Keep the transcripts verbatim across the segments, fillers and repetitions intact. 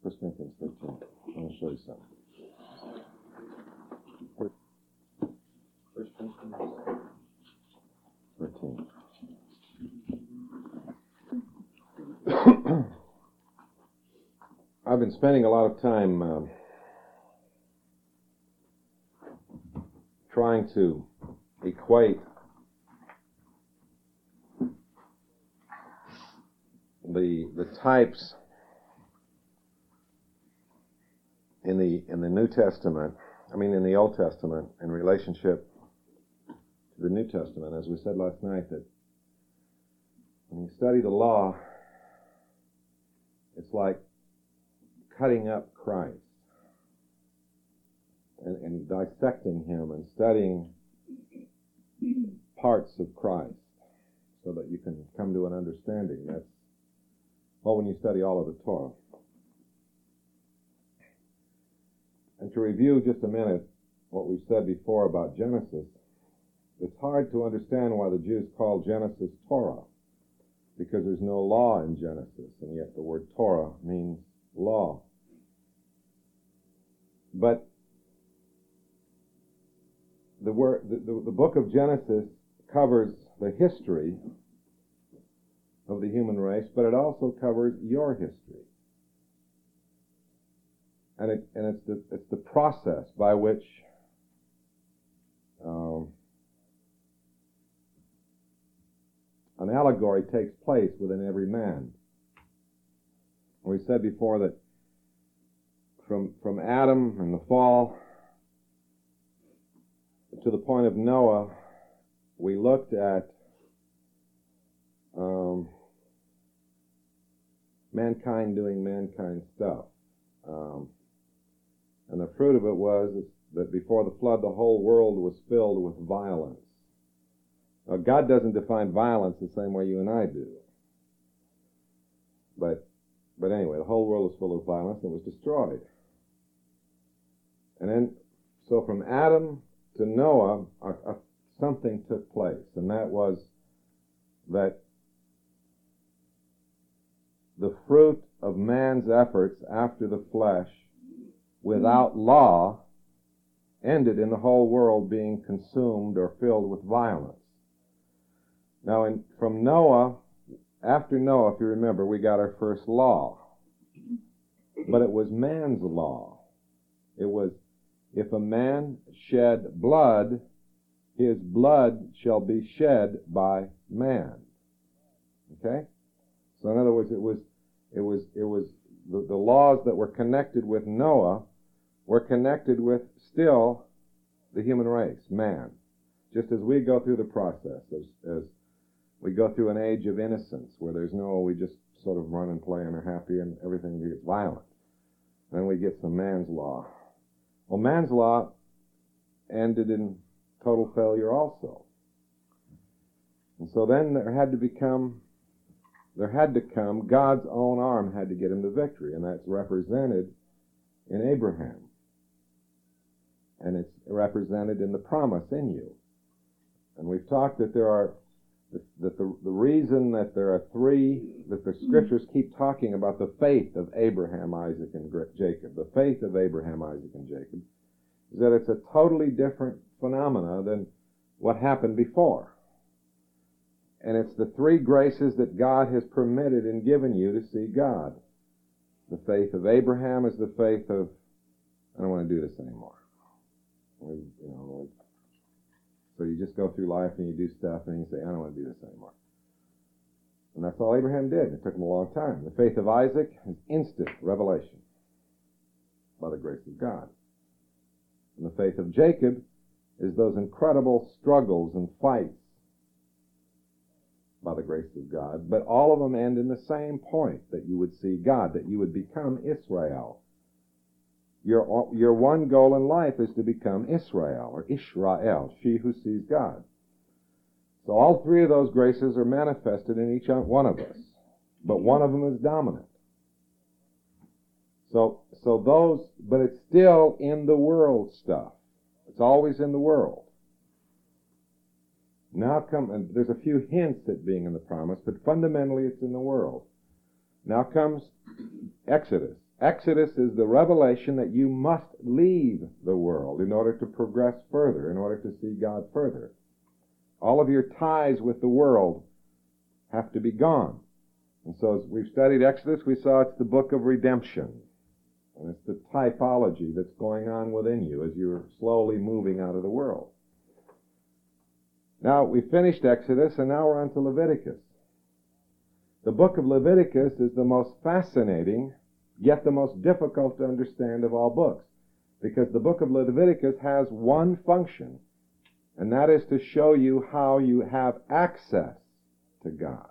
First Corinthians thirteen. I want to show you something. First Corinthians thirteen. I've been spending a lot of time um, trying to equate the the types in the in the New Testament, I mean in the Old Testament, in relationship to the New Testament. As we said last night, that when you study the law, it's like cutting up Christ and, and dissecting him and studying parts of Christ so that you can come to an understanding. That's well when you study all of the Torah. And to review just a minute what we've said before about Genesis, it's hard to understand why the Jews call Genesis Torah, because there's no law in Genesis, and yet the word Torah means law. But the, word, the, the, the book of Genesis covers the history of the human race, but it also covers your history. And, it, and it's, the, it's the process by which um, an allegory takes place within every man. We said before that from, from Adam and the fall to the point of Noah, we looked at um, mankind doing mankind stuff. Um, and the fruit of it was that before the flood, the whole world was filled with violence. Now, God doesn't define violence the same way you and I do. But, but anyway, the whole world was full of violence and it was destroyed. And then, so from Adam to Noah, a, a, something took place, and that was that the fruit of man's efforts after the flesh, without law, ended in the whole world being consumed or filled with violence. Now, in, from Noah, after Noah, if you remember, we got our first law. But it was man's law. It was, if a man shed blood, his blood shall be shed by man. Okay? So in other words, it was, it was, it was the, the laws that were connected with Noah were connected with still the human race, man. Just as we go through the process, as, as we go through an age of innocence where there's no, we just sort of run and play and are happy and everything gets violent. Then we get some man's law. Well, man's law ended in total failure also. And so then there had to become, there had to come, God's own arm had to get him the victory, and that's represented in Abraham. And it's represented in the promise in you. And we've talked that there are, that the, the reason that there are three, that the scriptures keep talking about the faith of Abraham, Isaac, and Jacob, the faith of Abraham, Isaac, and Jacob, is that it's a totally different phenomena than what happened before. And it's the three graces that God has permitted and given you to see God. The faith of Abraham is the faith of, I don't want to do this anymore. We, you know, so you just go through life and you do stuff and you say, I don't want to do this anymore. And that's all Abraham did. It took him a long time. The faith of Isaac is instant revelation by the grace of God. And the faith of Jacob is those incredible struggles and fights by the grace of God. But all of them end in the same point, that you would see God, that you would become Israel. Your, your one goal in life is to become Israel, or Israel, she who sees God. So all three of those graces are manifested in each one of us, but one of them is dominant. So, so those, but it's still in the world stuff. It's always in the world. Now come, and there's a few hints at being in the promise, but fundamentally it's in the world. Now comes Exodus. Exodus is the revelation that you must leave the world in order to progress further, in order to see God further. All of your ties with the world have to be gone. And so as we've studied Exodus, we saw it's the book of redemption. And it's the typology that's going on within you as you're slowly moving out of the world. Now, we finished Exodus, and now we're on to Leviticus. The book of Leviticus is the most fascinating, yet the most difficult to understand of all books, because the book of Leviticus has one function, and that is to show you how you have access to God.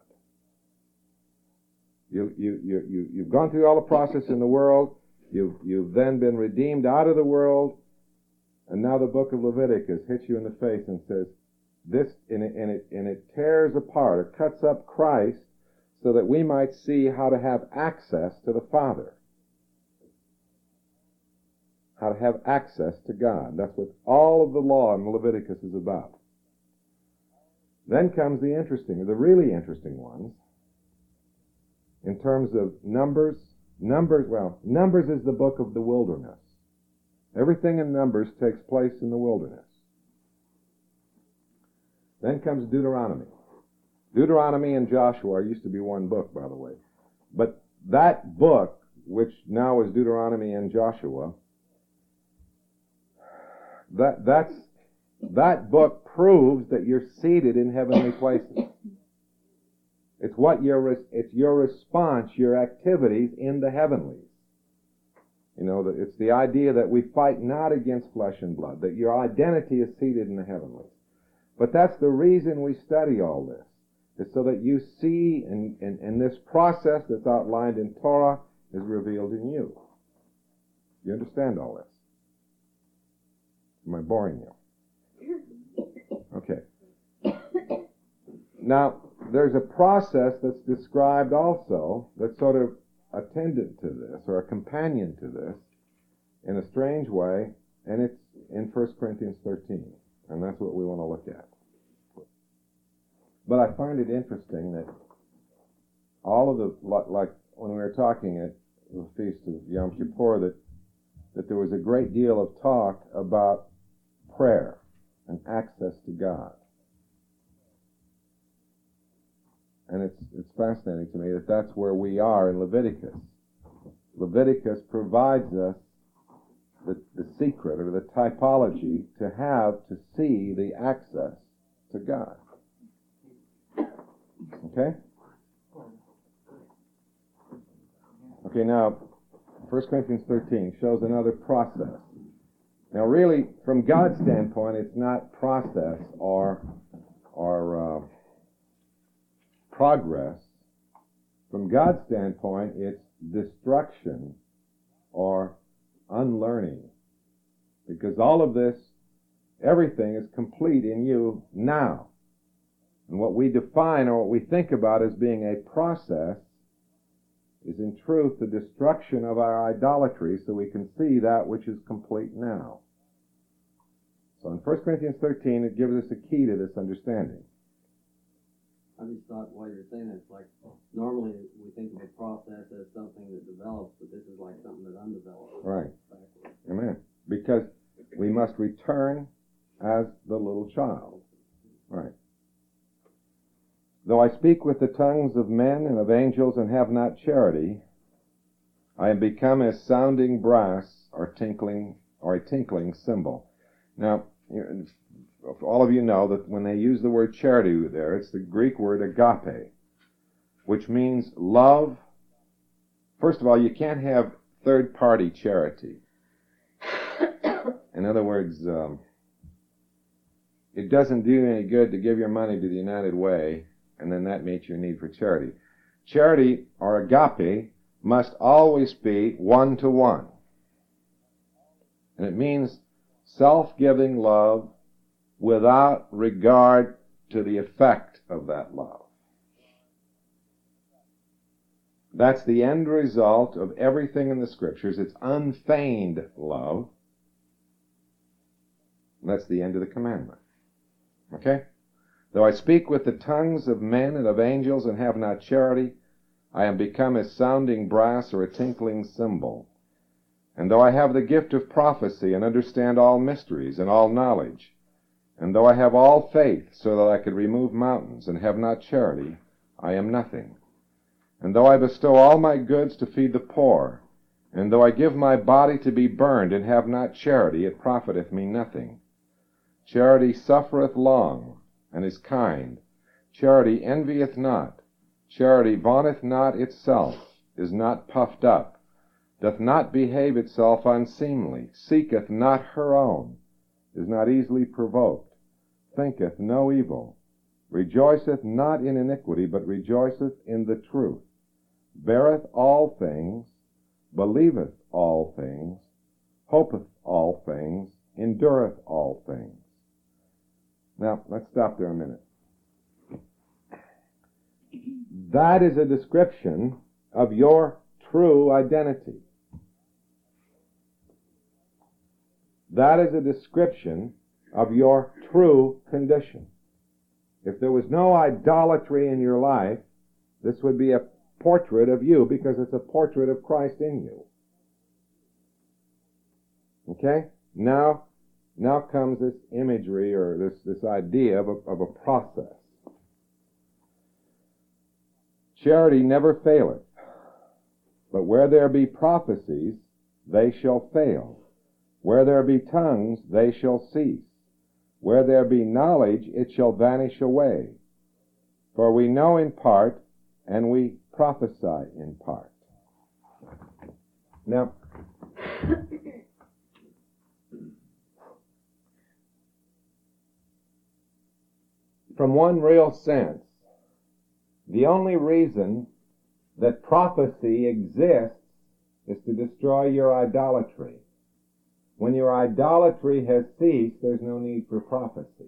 You, you, you, you, you've gone through all the process in the world, you've, you've then been redeemed out of the world, and now the book of Leviticus hits you in the face and says, this, and it, and it, and it tears apart, or cuts up Christ, so that we might see how to have access to the Father. How to have access to God. That's what all of the law in Leviticus is about. Then comes the interesting, the really interesting ones. In terms of Numbers, Numbers, well, Numbers is the book of the wilderness. Everything in Numbers takes place in the wilderness. Then comes Deuteronomy. Deuteronomy and Joshua used to be one book, by the way. But that book, which now is Deuteronomy and Joshua, that that's that book proves that you're seated in heavenly places. It's what your it's your response, your activities in the heavenlies. You know, it's the idea that we fight not against flesh and blood, that your identity is seated in the heavenlies. But that's the reason we study all this. It's so that you see, and, and, and this process that's outlined in Torah is revealed in you. You understand all this? Am I boring you? Okay. Now, there's a process that's described also that's sort of attendant to this, or a companion to this, in a strange way, and it's in First Corinthians thirteen, and that's what we want to look at. But I find it interesting that all of the, like when we were talking at the Feast of Yom Kippur, that, that there was a great deal of talk about prayer and access to God. And it's, it's fascinating to me that that's where we are in Leviticus. Leviticus provides us the, the secret, or the typology, to have, to see the access to God. Okay? Okay, now, First Corinthians thirteen shows another process. Now, really, from God's standpoint, it's not process or, or uh, progress. From God's standpoint, it's destruction or unlearning. Because all of this, everything is complete in you now. And what we define, or what we think about as being a process, is in truth the destruction of our idolatry, so we can see that which is complete now. So in First Corinthians thirteen, it gives us a key to this understanding. I just thought while you were saying that, it's like, normally we think of a process as something that develops, but this is like something that undeveloped. Right. Amen. Because we must return as the little child. Right. Though I speak with the tongues of men and of angels and have not charity, I am become as sounding brass or tinkling or a tinkling cymbal. Now, all of you know that when they use the word charity there, it's the Greek word agape, which means love. First of all, you can't have third-party charity. In other words, um, it doesn't do any good to give your money to the United Way and then that meets your need for charity. Charity, or agape, must always be one-to-one. And it means self-giving love without regard to the effect of that love. That's the end result of everything in the Scriptures. It's unfeigned love. And that's the end of the commandment. Okay? Though I speak with the tongues of men and of angels and have not charity, I am become as sounding brass or a tinkling cymbal. And though I have the gift of prophecy and understand all mysteries and all knowledge, and though I have all faith so that I could remove mountains and have not charity, I am nothing. And though I bestow all my goods to feed the poor, and though I give my body to be burned and have not charity, it profiteth me nothing. Charity suffereth long, and is kind. Charity envieth not. Charity vaunteth not itself, is not puffed up, doth not behave itself unseemly, seeketh not her own, is not easily provoked, thinketh no evil, rejoiceth not in iniquity, but rejoiceth in the truth, beareth all things, believeth all things, hopeth all things, endureth all things. Now, let's stop there a minute. That is a description of your true identity. That is a description of your true condition. If there was no idolatry in your life, this would be a portrait of you, because it's a portrait of Christ in you. Okay? Now, now comes this imagery, or this, this idea of a, of a process. Charity never faileth, but where there be prophecies, they shall fail. Where there be tongues, they shall cease. Where there be knowledge, it shall vanish away. For we know in part, and we prophesy in part. Now, from one real sense, the only reason that prophecy exists is to destroy your idolatry. When your idolatry has ceased, there's no need for prophecy.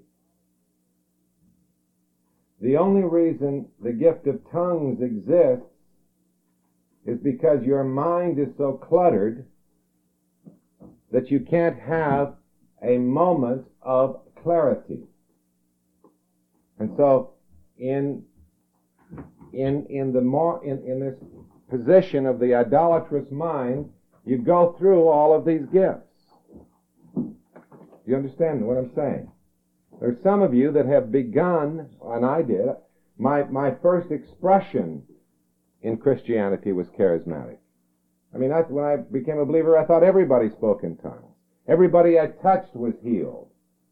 The only reason the gift of tongues exists is because your mind is so cluttered that you can't have a moment of clarity. And so, in in in the more in, in this position of the idolatrous mind, you go through all of these gifts. Do you understand what I'm saying? There's some of you that have begun, and I did, my, my first expression in Christianity was charismatic. I mean, I, when I became a believer, I thought everybody spoke in tongues. Everybody I touched was healed.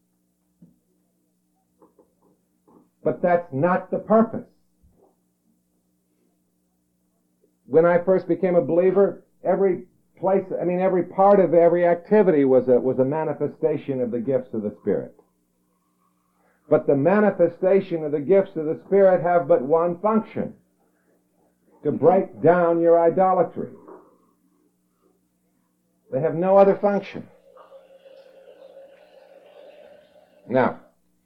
But that's not the purpose. When I first became a believer, every place, I mean, every part of every activity was a, was a manifestation of the gifts of the Spirit. But the manifestation of the gifts of the Spirit have but one function: to break down your idolatry. They have no other function. Now,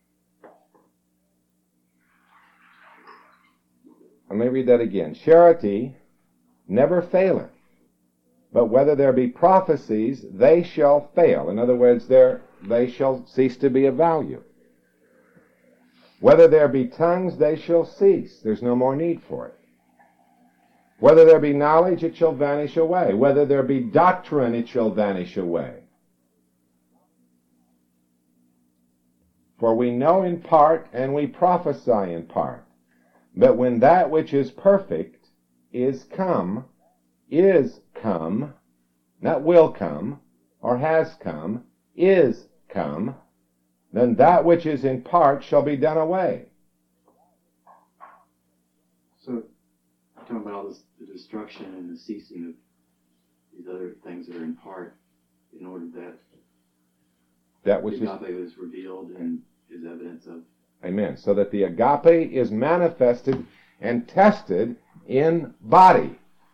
let me read that again. Charity never faileth, but whether there be prophecies, they shall fail. In other words, they shall cease to be of value. Whether there be tongues, they shall cease. There's no more need for it. Whether there be knowledge, it shall vanish away. Whether there be doctrine, it shall vanish away. For we know in part, and we prophesy in part. But when that which is perfect is come, is come, not will come, or has come, is come, then that which is in part shall be done away. So, talking about all this, the destruction and the ceasing of these other things that are in part, in order that that which the agape is revealed and is evidence of. Amen. So that the agape is manifested and tested in body.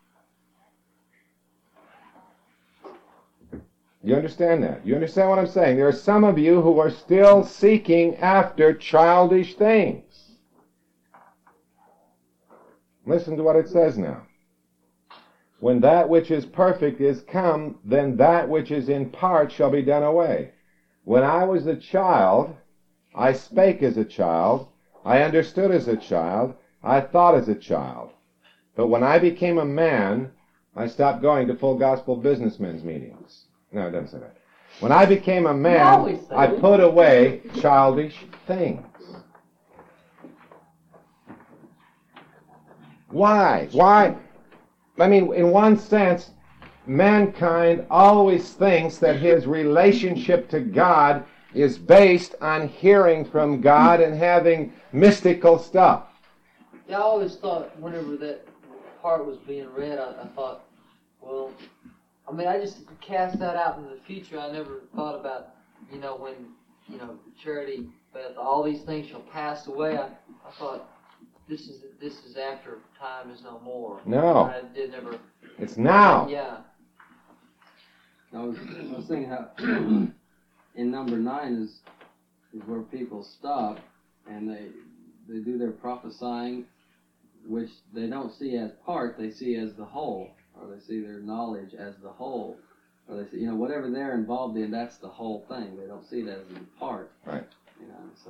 You understand that? You understand what I'm saying? There are some of you who are still seeking after childish things. Listen to what it says now. When that which is perfect is come, then that which is in part shall be done away. When I was a child, I spake as a child, I understood as a child, I thought as a child. But when I became a man, I stopped going to full gospel businessmen's meetings. No, it doesn't say that. When I became a man, I put away childish things. Why? Why? I mean, in one sense, mankind always thinks that his relationship to God is based on hearing from God and having mystical stuff. Yeah, I always thought whenever that part was being read, I, I thought, well, I mean, I just cast that out in the future. I never thought about, you know, when, you know, charity, but all these things shall pass away. I, I thought, this is this is after time is no more. No. I did never. It's now. Yeah. I was, I was thinking how in number nine is is where people stop and they they do their prophesying, which they don't see as part, they see as the whole, or they see their knowledge as the whole, or they see, you know, whatever they're involved in, that's the whole thing. They don't see it as in part. Right. You know, so.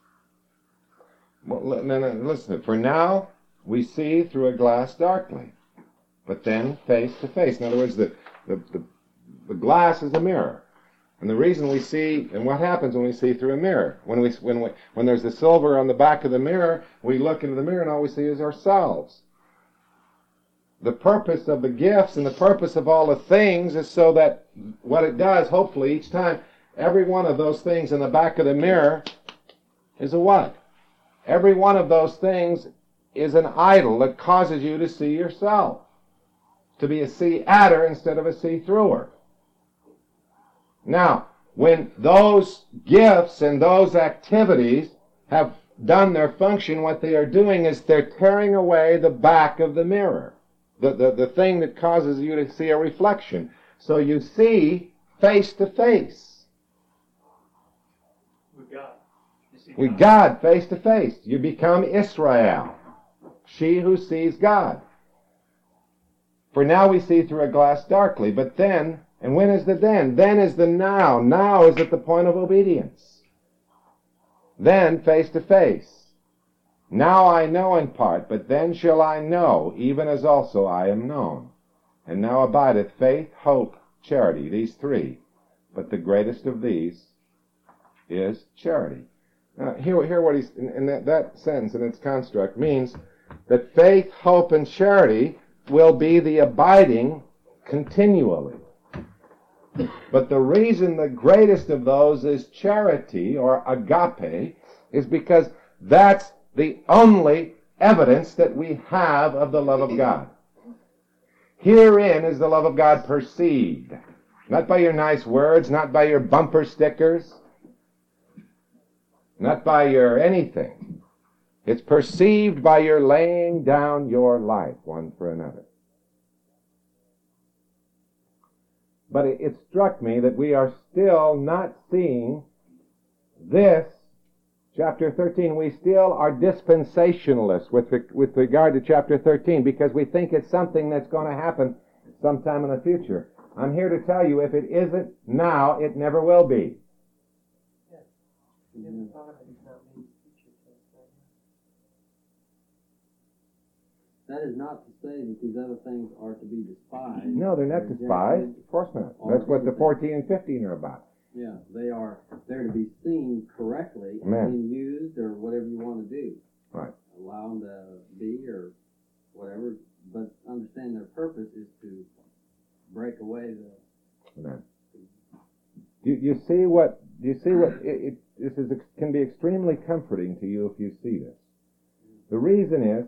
Well, no, no, listen. For now, we see through a glass darkly, but then face to face. In other words, the the the, the glass is a mirror. And the reason we see, and what happens when we see through a mirror? When we, when we, when there's the silver on the back of the mirror, we look into the mirror and all we see is ourselves. The purpose of the gifts and the purpose of all the things is so that what it does, hopefully, each time, every one of those things in the back of the mirror is a what? Every one of those things is an idol that causes you to see yourself, to be a see-adder instead of a see-througher. Now, when those gifts and those activities have done their function, what they are doing is they're tearing away the back of the mirror, the, the, the thing that causes you to see a reflection. So you see face to face. With God. With God face to face. You become Israel, she who sees God. For now we see through a glass darkly, but then, and when is the then? Then is the now. Now is at the point of obedience. Then face to face. Now I know in part, but then shall I know, even as also I am known. And now abideth faith, hope, charity, these three. But the greatest of these is charity. Now, hear, hear what he's, in, in that, that sentence and its construct means that faith, hope, and charity will be the abiding continually. But the reason the greatest of those is charity, or agape, is because that's the only evidence that we have of the love of God. Herein is the love of God perceived. Not by your nice words, not by your bumper stickers, not by your anything. It's perceived by your laying down your life one for another. But it, it struck me that we are still not seeing this, chapter thirteen. We still are dispensationalists with, with regard to chapter thirteen because we think it's something that's going to happen sometime in the future. I'm here to tell you, if it isn't now, it never will be. Mm-hmm. That is not to say that these other things are to be despised. No, they're not despised. Of course not. That's what the fourteen and fifteen are about. Yeah, they are there to be seen correctly and being used or whatever you want to do. Right. Allow them to be or whatever, but understand their purpose is to break away the... Amen. You, you see what, you see what, it, it, this is, can be extremely comforting to you if you see this. The reason is,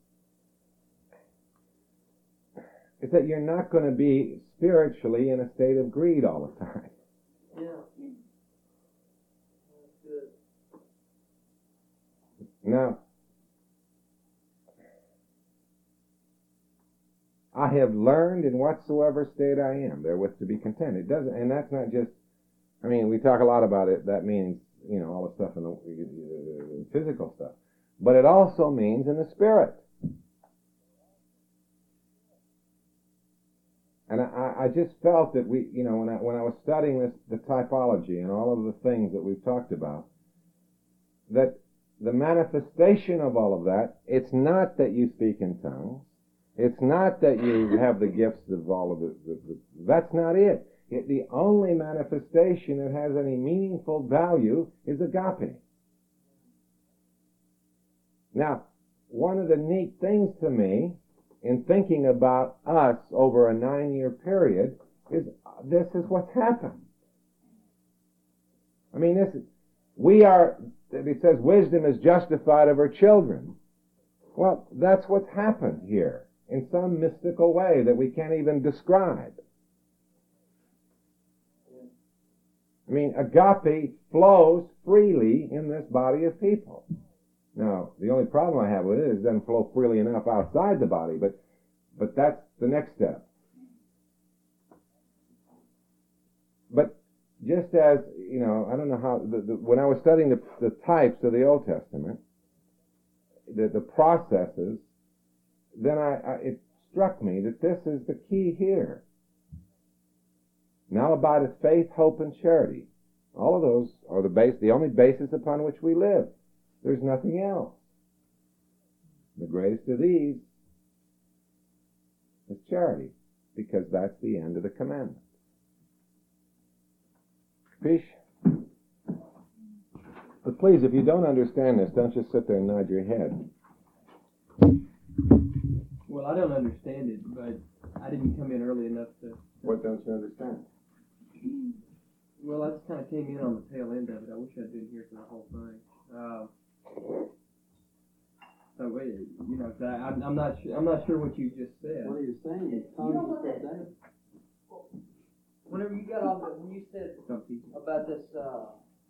is that you're not going to be spiritually in a state of greed all the time. Yeah. That's good. Now, I have learned in whatsoever state I am therewith to be content. It doesn't, and that's not just, I mean, we talk a lot about it. That means, you know, all the stuff in the uh, physical stuff. But it also means in the spirit. And I, I just felt that we, you know, when I, when I was studying this, the typology and all of the things that we've talked about, that the manifestation of all of that, it's not that you speak in tongues, It's not that you have the gifts of all of the, the, the that's not it. it. The only manifestation that has any meaningful value is agape. Now, one of the neat things to me in thinking about us over a nine-year period is this is what's happened. I mean, this is, we are, it says wisdom is justified of her children. Well, that's what's happened here in some mystical way that we can't even describe. I mean, agape flows freely in this body of people. Now, the only problem I have with it is it doesn't flow freely enough outside the body, but but that's the next step. But just as, you know, I don't know how, the, the, when I was studying the, the types of the Old Testament, the, the processes, then I, I it struck me that this is the key here. Now abideth faith, hope, and charity. All of those are the base, the only basis upon which we live. There's nothing else. The greatest of these is charity, because that's the end of the commandment. Capiche? But please, if you don't understand this, don't just sit there and nod your head. Well, I don't understand it, but I didn't come in early enough to... What don't you understand? Well, I just kind of came in on the tail end of it. I wish I'd been here for the whole thing. Um, so, wait, you know, I, I'm, I'm not sure. I'm not sure what you just said. What are you saying? You know what that- Whenever you got off, when you said Some people. about this, uh,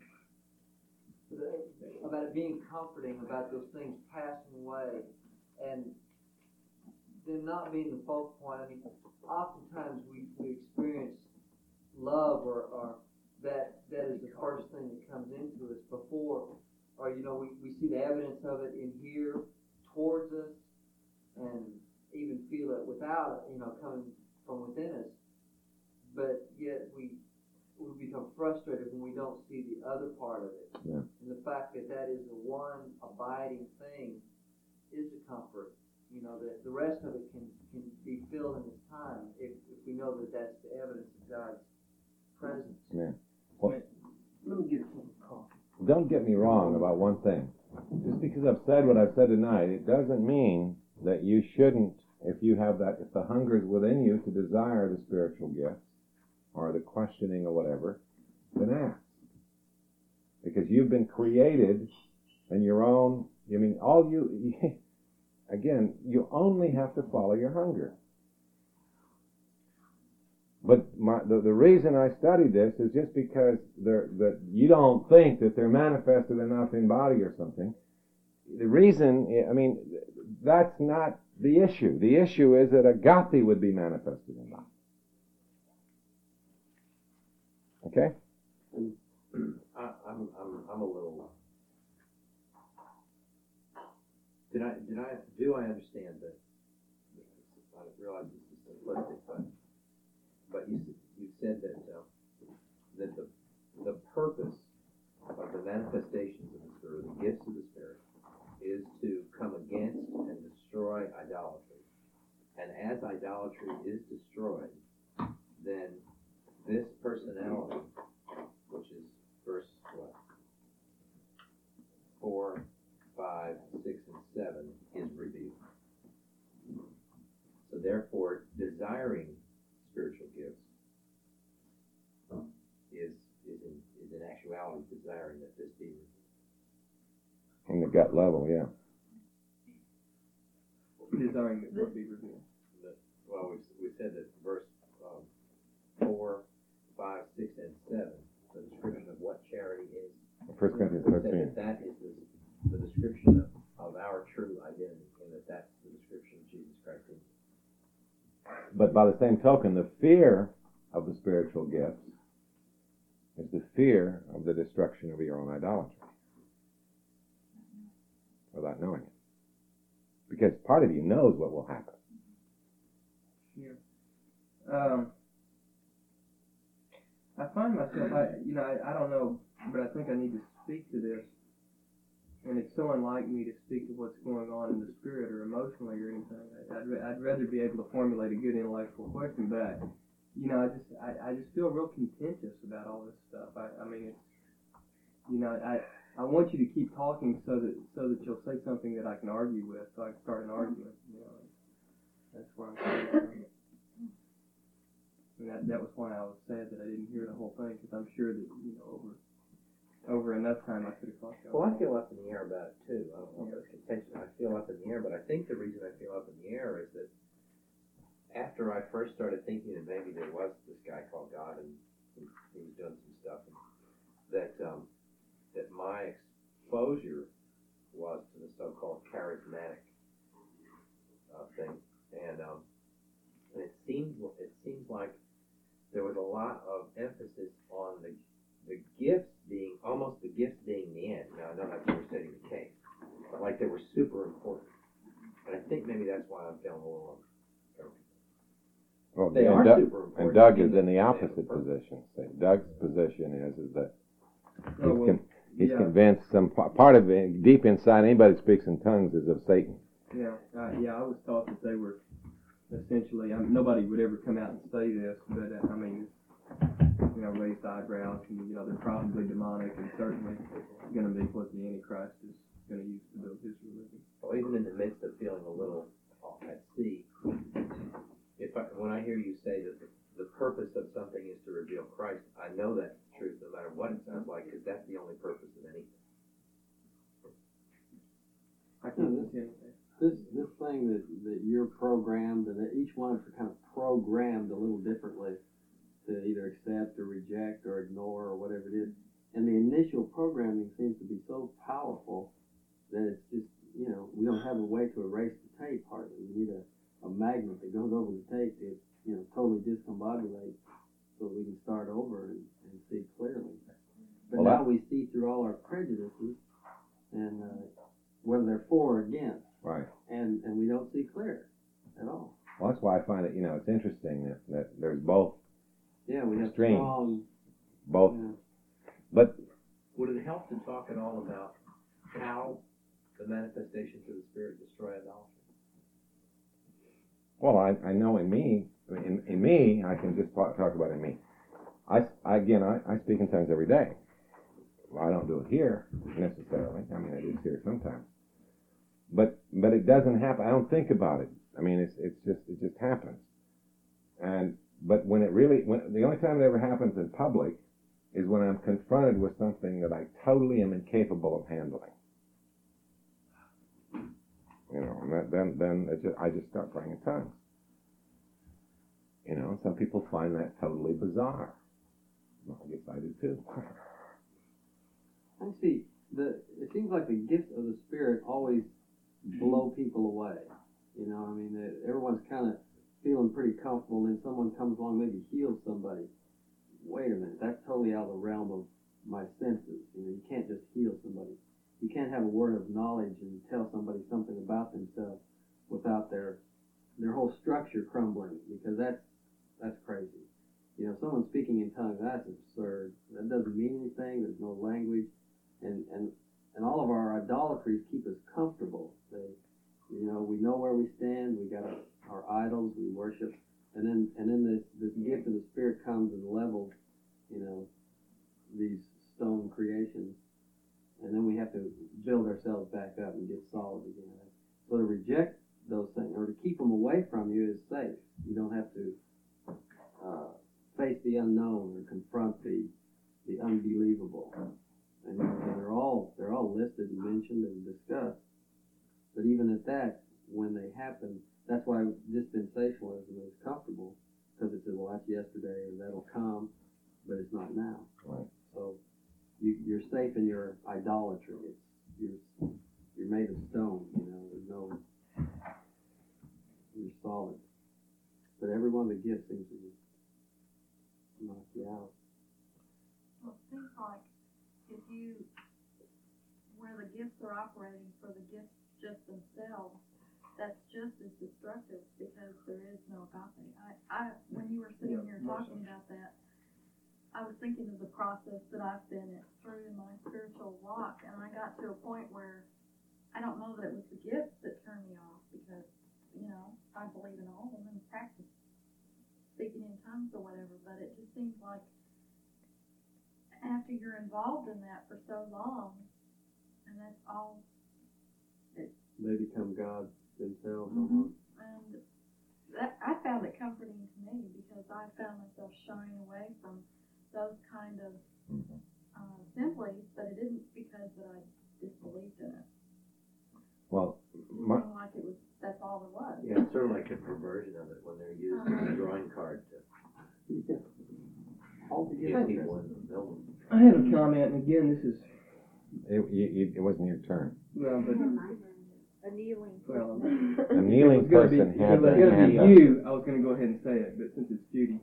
about it being comforting, about those things passing away, and them not being the focal point. I mean, oftentimes we, we experience love, or, or that that is the first thing that comes into us before, or you know, we, we see the evidence of it in here towards us, and even feel it without it, you know, coming from within us. But yet we we become frustrated when we don't see the other part of it. Yeah. And the fact that that is the one abiding thing is a comfort. You know, that the rest of it can, can be filled in its time if, if we know that that's the evidence of God's presence. Yeah. Well, Let me get a cup of coffee. don't get me wrong about one thing. Just because I've said what I've said tonight, it doesn't mean that you shouldn't, if you have that, if the hunger is within you to desire the spiritual gifts, or the questioning or whatever, then ask. Because you've been created in your own, I mean, all you, again, you only have to follow your hunger. But my, the, the reason I study this is just because they're, that you don't think that they're manifested enough in body or something. The reason, I mean, that's not the issue. The issue is that agape would be manifested in body. Okay? I, I'm, I'm, I'm a little. Did I, did I, do I understand that? I realize this is simplistic, but, but you, you said that, uh, that the, the purpose of the manifestations of the Spirit, the gifts of the Spirit, is to come against and destroy idolatry. And as idolatry is destroyed, then this personality, which is verse what? Four, five, six, and seven, is revealed. So therefore, desiring spiritual gifts is is in, is in actuality desiring that this be revealed. In the gut level, yeah. Desiring that what be revealed. That, well, we we said that verse um, four, five, six, and seven, the description of what charity is. First Corinthians We said thirteen. that that is the, the description of, of our true identity, and that that's the description of Jesus Christ. But by the same token, the fear of the spiritual gifts is the fear of the destruction of your own idolatry, without knowing it. Because part of you knows what will happen. Yeah. Um, I find myself, I, you know, I, I don't know, but I think I need to speak to this. and it's so unlike me to speak to what's going on in the spirit or emotionally or anything. I, I'd, I'd rather be able to formulate a good intellectual question, but I, you know, I just I, I just feel real contentious about all this stuff. I, I mean, it's, you know, I I want you to keep talking so that so that you'll say something that I can argue with, so I can start an argument. You know, that's where I'm coming from. And that that was why I was sad that I didn't hear the whole thing, because I'm sure that, you know, over over enough time I could have talked about it. Well, I feel up in the air about it too. I don't know if it's contention. I feel up in the air, but I think the reason I feel up in the air is that after I first started thinking that maybe there was this guy called God and he, he was doing some stuff, and that um, that my exposure was to the so-called charismatic uh, thing, and um, and it seems it seems like there was a lot of emphasis on the the gifts being almost the gifts being the end. Now I know that's never stating the case, but like they were super important, and I think maybe that's why I'm feeling a little. Well, They and are Doug, super important. and Doug is in the opposite position. See, Doug's position is is that he's, Oh, well, con- he's yeah. convinced some p- part of it, deep inside, anybody that speaks in tongues is of Satan. Yeah, uh, yeah, I was taught that they were essentially, I mean, nobody would ever come out and say this, but uh, I mean, you know, raised eyebrows, and you know, they're probably demonic, and certainly going to be what the Antichrist is going to use to build his religion. Well, even in the midst of feeling a little off at sea, if I, when I hear you say that the, the purpose of something is to reveal Christ, I know that's the truth, no matter what it sounds like, because that's the only purpose of anything. I can't understand that. This this thing that, that you're programmed, and that each one of us are kind of programmed a little differently to either accept or reject or ignore or whatever it is. And the initial programming seems to be so powerful that it's just, you know, we don't have a way to erase the tape hardly. We need a, a magnet that goes over the tape to, you know, totally discombobulate so we can start over and, and see clearly. But Well, now we see through all our prejudices, and uh, whether they're for or against. Right. And and we don't see clear at all. Well, that's why I find it, you know, it's interesting that, that there's both, Yeah, we have Extreme. strong. both, You know, but Would it help to talk at all about how the manifestations of the Spirit destroy idolatry? well, I, I know in me, in, in me, I can just talk, talk about in me. I, I again, I, I speak in tongues every day. Well, I don't do it here necessarily. I mean, I do it here sometimes. But but it doesn't happen. I don't think about it. I mean, it's it's just it just happens. And but when it really, when the only time it ever happens in public is when I'm confronted with something that I totally am incapable of handling. You know, and that, then then it just, I just start praying in tongues. You know, some people find that totally bizarre. Well, I guess I do too. I see. The it seems like the gifts of the Spirit always blow people away. You know, I mean, that everyone's kind of feeling pretty comfortable, and then someone comes along, maybe heals somebody. Wait a minute, that's totally out of the realm of my senses. You know, you can't just heal somebody. You can't have a word of knowledge and tell somebody something about themselves without their their whole structure crumbling, because that's that's crazy. You know, someone speaking in tongues, that's absurd. That doesn't mean anything. There's no language, and and and all of our idolatries keep us comfortable. They, you know, we know where we stand. We got our, our idols we worship, and then and then this this gift of the Spirit comes and levels, you know, these stone creations, and then we have to build ourselves back up and get solid again. So to reject those things or to keep them away from you is safe. You don't have to uh, face the unknown or confront the the unbelievable. And, and they're all they're all listed and mentioned and discussed. But even at that, when they happen, that's why dispensationalism is comfortable, because it says, well, that's yesterday, or that'll come, but it's not now. Right. So you, you're safe in your idolatry. It's you're you're made of stone. You know, there's no you're solid. But every one of the gifts seems to just knock you out. Well, it seems like if you, where the gifts are operating for the gifts just themselves, that's just as destructive because there is no agape. I, I when you were sitting Yeah, here more talking so. about that, I was thinking of the process that I've been through in my spiritual walk, and I got to a point where I don't know that it was the gifts that turned me off, because, you know, I believe in all of them and practice speaking in tongues or whatever, but it just seems like after you're involved in that for so long, and that's all. They become gods themselves. Mm-hmm. And that, I found it comforting to me, because I found myself shying away from those kind of uh, simply, but it isn't because that I disbelieved in it. Well, It my, seemed like it was, that's all there was. Yeah, it's sort of like a perversion of it when they're using Uh-huh. a drawing card to Altogether. give people in the building. I have a comment, and again, this is, it, it, it wasn't your turn. well, but, A kneeling. well, A kneeling it was gonna be- person if had it was their gonna hand be up. you, I was gonna go ahead and say it, but since it's Judy.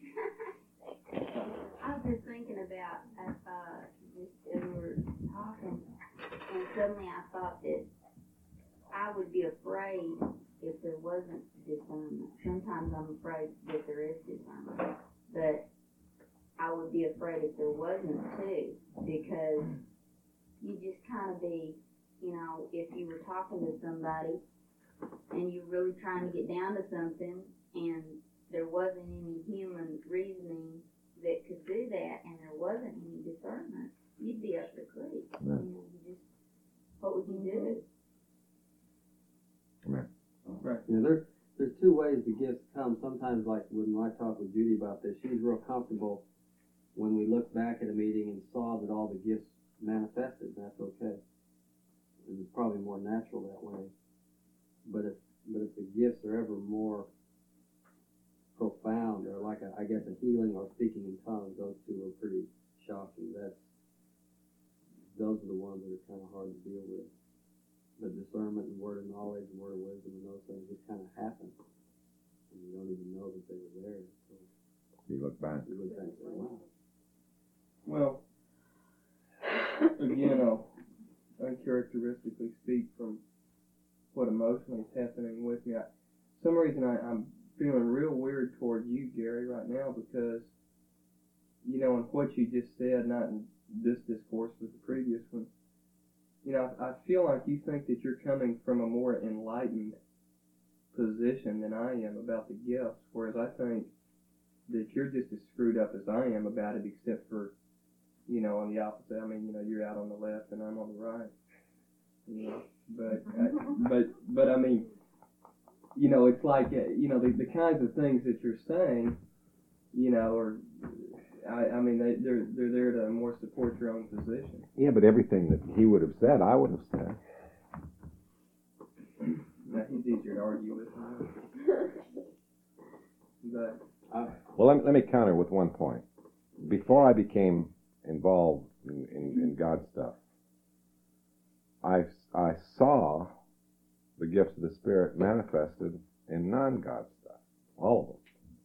I was just thinking about, uh, just as we were talking, and suddenly I thought that I would be afraid if there wasn't discernment. Sometimes I'm afraid that there is discernment, but I would be afraid if there wasn't too, because you just kind of be, you know, if you were talking to somebody and you're really trying to get down to something and there wasn't any human reasoning that could do that, and there wasn't any discernment, you'd be up the creek. Yeah. You know, you just, what would you do? Right. Yeah, there, there's two ways the gifts come. Sometimes, like when I talked with Judy about this, she was real comfortable when we looked back at a meeting and saw that all the gifts manifested. That's okay. And it's probably more natural that way. But if but if the gifts are ever more profound, or like a, I guess a healing or speaking in tongues, those two are pretty shocking. That's those are the ones that are kind of hard to deal with. The discernment and word of knowledge and word of wisdom and those things just kind of happen, and you don't even know that they were there. So You look back. you would think, wow. Well, again, I'll uncharacteristically speak from what emotionally is happening with me. I, some reason I, I'm feeling real weird towards you, Gary, right now, because, you know, in what you just said, not in this discourse, but the previous one, you know, I, I feel like you think that you're coming from a more enlightened position than I am about the gifts, whereas I think that you're just as screwed up as I am about it, except for, you know, on the opposite. I mean, you know, you're out on the left and I'm on the right. You know, but I, but but I mean, you know, it's like uh, you know the the kinds of things that you're saying, you know, are I, I mean they they're they're there to more support your own position. Yeah, but everything that he would have said, I would have said. Now he's easier to argue with. But Well, let, let me counter with one point. Before I became involved in, in, in God stuff, I, I saw the gifts of the Spirit manifested in non-God stuff, all of them.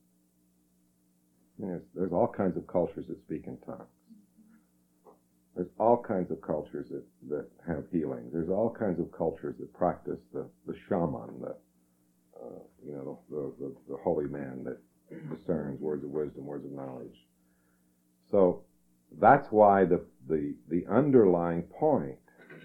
And there's, there's all kinds of cultures that speak in tongues. There's all kinds of cultures that, that have healing. There's all kinds of cultures that practice the, the shaman, the, uh, you know, the, the, the holy man that discerns words of wisdom, words of knowledge. So that's why the, the, the underlying point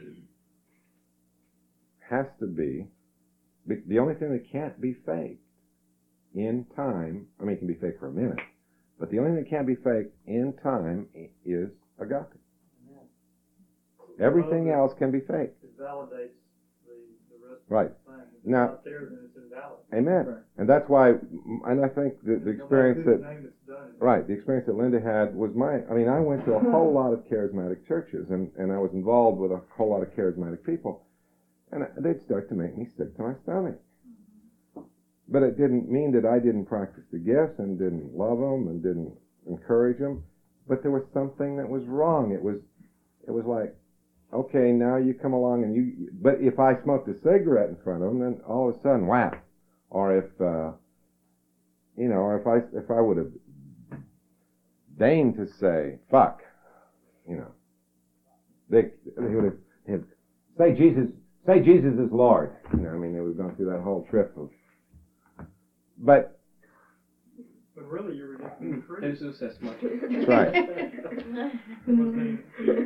has to be, the, the only thing that can't be faked in time, I mean, it can be faked for a minute, but the only thing that can't be faked in time is agape. Everything else can be faked. It validates the, the rest of Right. the thing. If Now- it's not there, then it's invalid. Amen. Right. And that's why, and I think the, the No experience matter that, whose name it's done. right, the experience that Linda had was my, I mean, I went to a whole lot of charismatic churches, and, and I was involved with a whole lot of charismatic people, and they'd start to make me sick to my stomach. But it didn't mean that I didn't practice the gifts and didn't love them and didn't encourage them, but there was something that was wrong. It was, it was like, okay, now you come along and you, but if I smoked a cigarette in front of them, then all of a sudden, whap. Or if, uh, you know, or if I, if I would have deigned to say, fuck, you know, they, they would have, have, say Jesus, say Jesus is Lord. You know, I mean, they would have gone through that whole trip of, but, But really, you're rejecting the creed. Jesus, that's my That's right. Was being-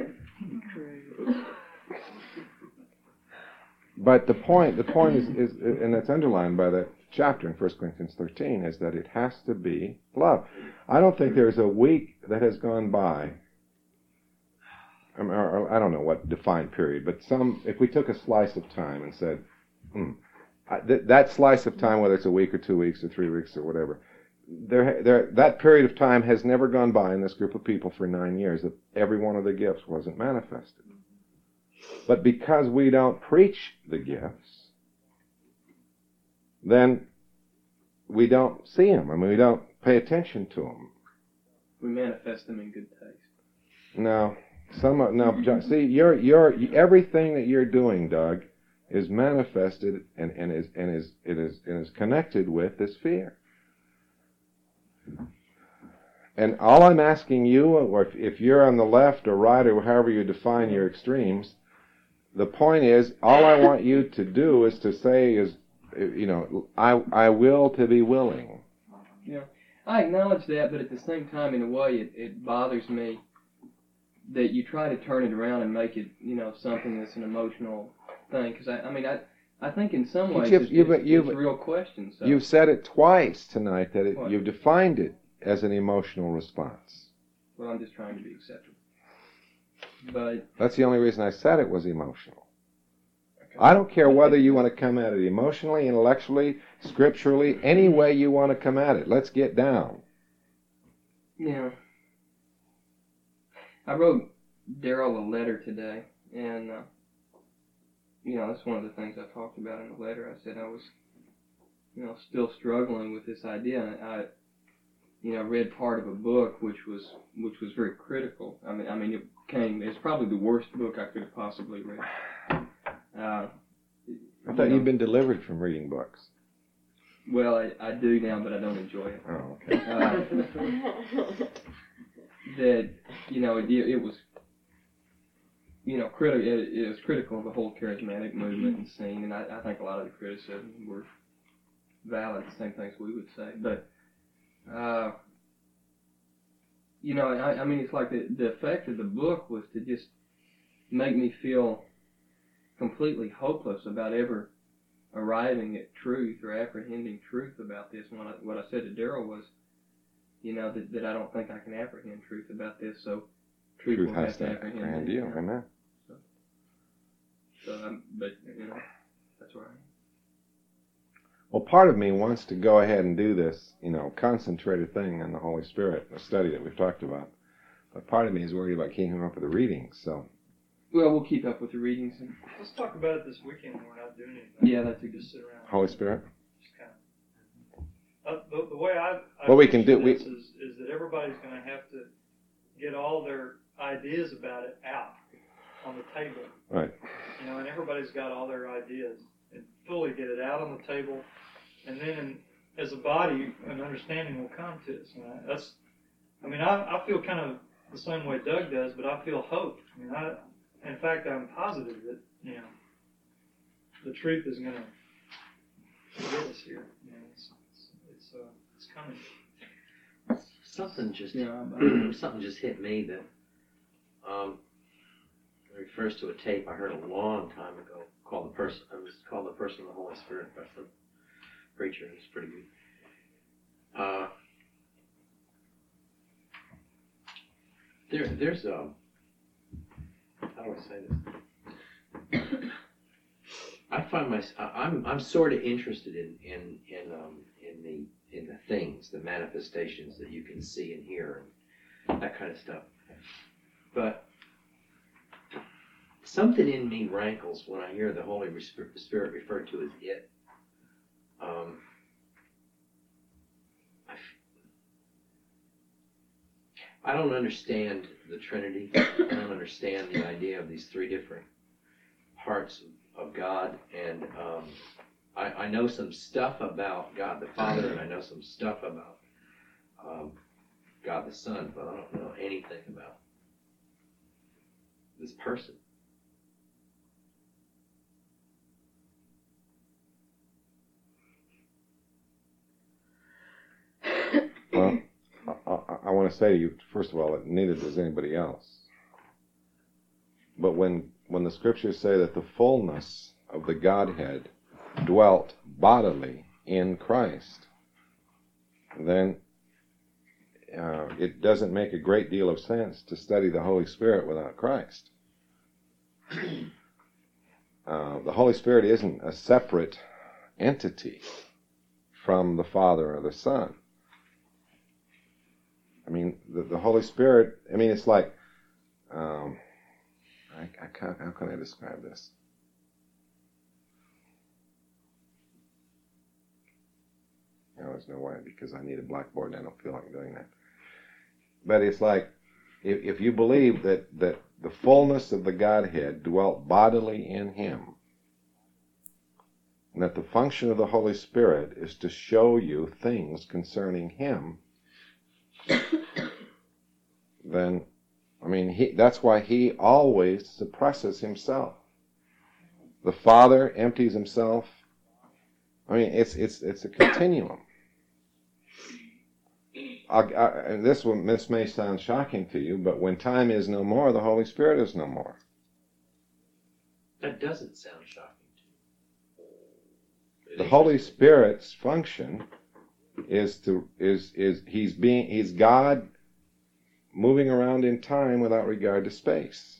But the point, the point is, is, and it's underlined by that chapter in First Corinthians thirteen, is that it has to be love. I don't think there's a week that has gone by, I, mean, or, or, I don't know what defined period, but some, if we took a slice of time and said, hmm, I, th- that slice of time, whether it's a week or two weeks or three weeks or whatever, there, there, that period of time has never gone by in this group of people for nine years that every one of the gifts wasn't manifested. But because we don't preach the gifts, then we don't see them. I mean, we don't pay attention to them. We manifest them in good taste. No, some of, no. John, see, you're you're everything that you're doing, Doug, is manifested and, and is and is it is and is connected with this fear. And all I'm asking you, or if, if you're on the left or right or however you define your extremes, the point is, all I want you to do is to say is, you know, I I will to be willing. Yeah, I acknowledge that, but at the same time, in a way, it, it bothers me that you try to turn it around and make it, you know, something that's an emotional thing. Because I, I mean, I, I think in some ways You've, it's, you've, it's, you've, it's a real question. So. You've said it twice tonight that it, What? you've defined it as an emotional response. Well, I'm just trying to be acceptable. But That's the only reason I said it was emotional. Okay. I don't care whether you want to come at it emotionally, intellectually, scripturally, any way you want to come at it. Let's get down. Yeah. I wrote Daryl a letter today, and, uh, you know, that's one of the things I talked about in the letter. I said I was, you know, still struggling with this idea, and I, you know, read part of a book which was which was very critical. I mean, I mean, it came. It's probably the worst book I could have possibly read. Uh, I thought you you'd been delivered from reading books. Well, I, I do now, but I don't enjoy it. Oh, okay. Uh, that you know, it, it was, you know, critical. It, it was critical of the whole charismatic movement and scene, and I, I think a lot of the criticisms were valid, the same things we would say, but. Uh, you know, I, I mean, it's like the, the effect of the book was to just make me feel completely hopeless about ever arriving at truth or apprehending truth about this. And what I, what I said to Daryl was, you know, that, that I don't think I can apprehend truth about this, so truth, Truth will has have to to apprehend apprehend me. you. Amen. So, so I'm, but, you know, that's where I am. Well, part of me wants to go ahead and do this, you know, concentrated thing on the Holy Spirit, the study that we've talked about. But part of me is worried about keeping up with the readings, so. Well, we'll keep up with the readings. And, Let's talk about it this weekend when we're not doing anything. yeah, that's a good. Just sit around. Holy Spirit? Just kind of. Uh, the, the way I, I What we can picture do- we- this is, is that everybody's going to have to get all their ideas about it out on the table. Right. You know, and everybody's got all their ideas, and fully get it out on the table. And then, in, as a body, an understanding will come to us. And I, that's, I mean, I, I feel kind of the same way Doug does, but I feel hope. I mean, I, in fact, I'm positive that, you know, the truth is going to get us here. You know, it's, it's, it's, uh, it's coming. Something just Yeah, something just hit me that um, refers to a tape I heard a long time ago called the person. It was called the Person of the Holy Spirit by some preacher. It's pretty good. Uh, there, there's a. How do I say this? I find my. I'm I'm sort of interested in in in um in the in the things, the manifestations that you can see and hear, and that kind of stuff. But something in me rankles when I hear the Holy Spirit referred to as it. Um, I, f- I don't understand the Trinity. I don't understand the idea of these three different parts of, of God. And um, I, I know some stuff about God the Father, and I know some stuff about um, God the Son, but I don't know anything about this person. Well, to say to you, first of all, that neither does anybody else. But when when the scriptures say that the fullness of the Godhead dwelt bodily in Christ, then uh, it doesn't make a great deal of sense to study the Holy Spirit without Christ. Uh, the Holy Spirit isn't a separate entity from the Father or the Son. I mean, the, the Holy Spirit, I mean, it's like, um, I, I can't, how can I describe this? No, there's no way, because I need a blackboard and I don't feel like doing that. But it's like, if, if you believe that, that the fullness of the Godhead dwelt bodily in Him, and that the function of the Holy Spirit is to show you things concerning Him, then, I mean, he, that's why He always suppresses Himself. The Father empties Himself. I mean, it's it's it's a continuum. I, I, and this will, this may sound shocking to you, but when time is no more, the Holy Spirit is no more. That doesn't sound shocking to you. The Holy Spirit's function is to is is he's being he's God moving around in time without regard to space.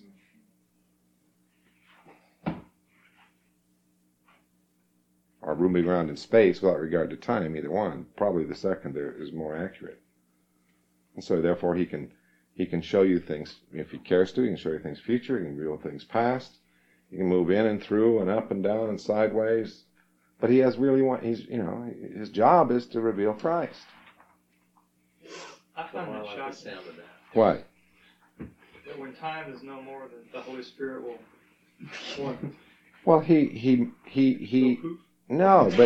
Or moving around in space without regard to time, either one. Probably the second there is more accurate. And so therefore he can he can show you things, if he cares to, he can show you things future, he can reveal things past, he can move in and through and up and down and sideways. But he has really one he's you know, his job is to reveal Christ. I find that like the shocking. sound of that. Why? That when time is no more, then the Holy Spirit will. will Well he he he he go poof. no, but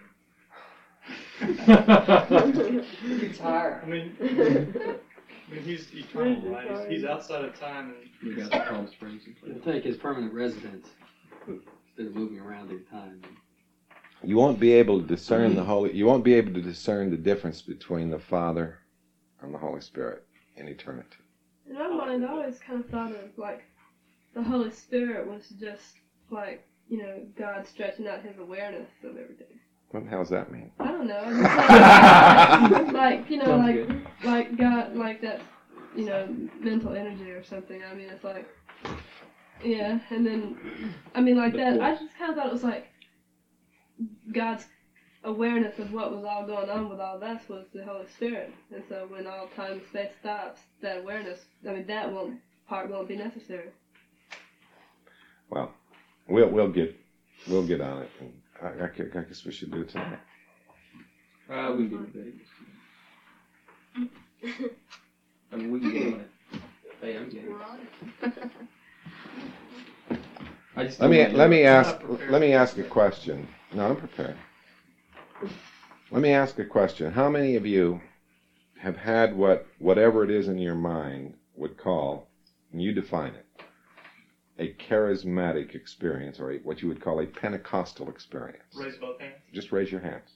Retire. I mean, I mean, he's eternal, right? He's, he's outside of time, We and got the Palm Springs in He'll place. take his permanent residence instead of moving around through time. you won't be able to discern the Holy you won't be able to discern the difference between the Father and the Holy Spirit in eternity. In my mind, I always kind of thought of like the Holy Spirit was just like, you know, God stretching out His awareness of everything. What the hell does that mean? I don't know. It's like, like you know, Sounds like good. like God, like that's you know, mental energy or something. I mean, it's like, yeah, and then I mean, like that. I just kind of thought it was like God's awareness of what was all going on with all of us was the Holy Spirit, and so when all time and space stops, that awareness, I mean, that won't part won't be necessary. Well, we'll we'll get we'll get on it. And I, I, gu- I guess we should do it tonight. Uh, we can do it. I mean, we can get on it. Hey, I'm getting I just Let don't me wanna let do me it. ask let me ask a question. No, I'm prepared. Let me ask a question. How many of you have had what whatever it is in your mind would call, and you define it, a charismatic experience, or a, what you would call a Pentecostal experience? Raise both hands. Just raise your hands.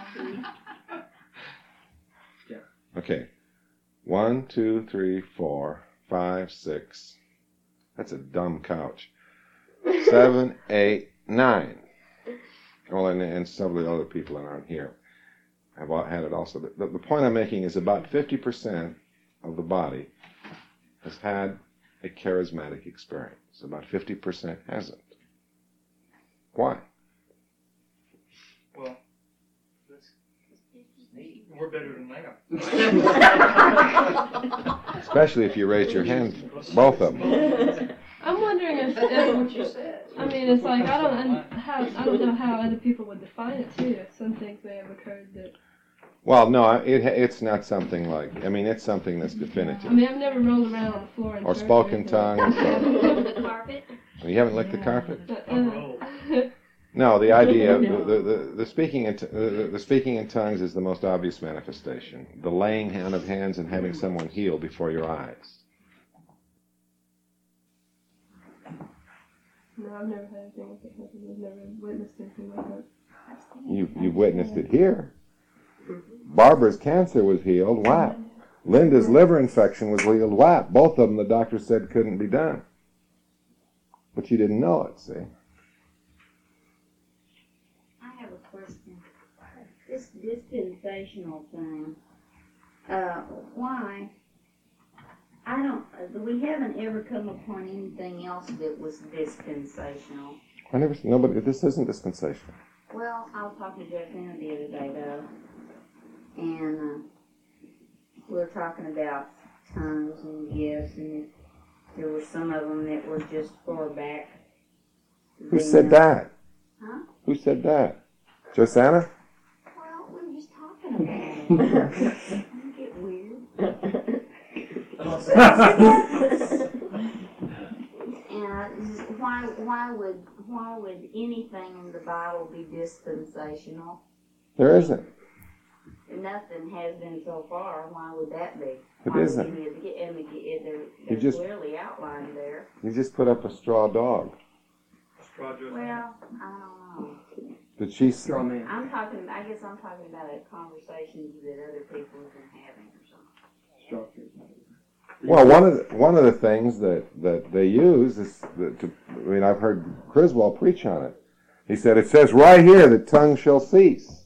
Yeah. Okay. One, two, three, four, five, six. That's a dumb couch. Seven, eight, nine. Well, and, and some of the other people that aren't here have all had it also. The, the point I'm making is about fifty percent of the body has had a charismatic experience. About fifty percent hasn't. Why? Well, that's, we're better than they are. Especially if you raise your hand, both of them. I'm wondering if, if I mean, it's like I don't un- how I don't know how other people would define it too. Some things may have occurred that Well, no, it, it's not something like, I mean, it's something that's I definitive. mean, I've never rolled around on the floor in Or church spoken anything. tongues. Or, The carpet. you haven't licked the carpet? But, I'm uh, rolled. No, the idea, the, the, the, the speaking in t- the, the speaking in tongues is the most obvious manifestation. The laying on of hands and having someone heal before your eyes. no, I've never had anything like that happen. I've never witnessed anything like that. You you witnessed it here. Barbara's cancer was healed. Wow. Linda's liver infection was legal W A P. Both of them the doctor said couldn't be done. But you didn't know it, see? I have a question. This dispensational thing, uh, why? I don't, uh, we haven't ever come upon anything else that was dispensational. I never, nobody, this isn't dispensation. Well, I was talking to Jeff Anna the other day, though, and uh, we were talking about tongues and gifts, and there were some of them that were just far back. Who said that? Huh? Who said that? Josanna? Well, we were just talking about it. Don't get weird. And why, why would, why would anything in the Bible be dispensational? There isn't. Nothing has been so far. Why would that be? It Why isn't. Would any of the, and the, they're, You they're just- clearly outlined there. You just put up a straw dog. Straw Joe. Well, I don't know. Did she? Straw man. I'm talking. I guess I'm talking about a conversations that other people have been having or something. Straw man. Well, one of the, one of the things that, that they use is that to, I mean, I've heard Criswell preach on it. He said, it says right here that tongue shall cease.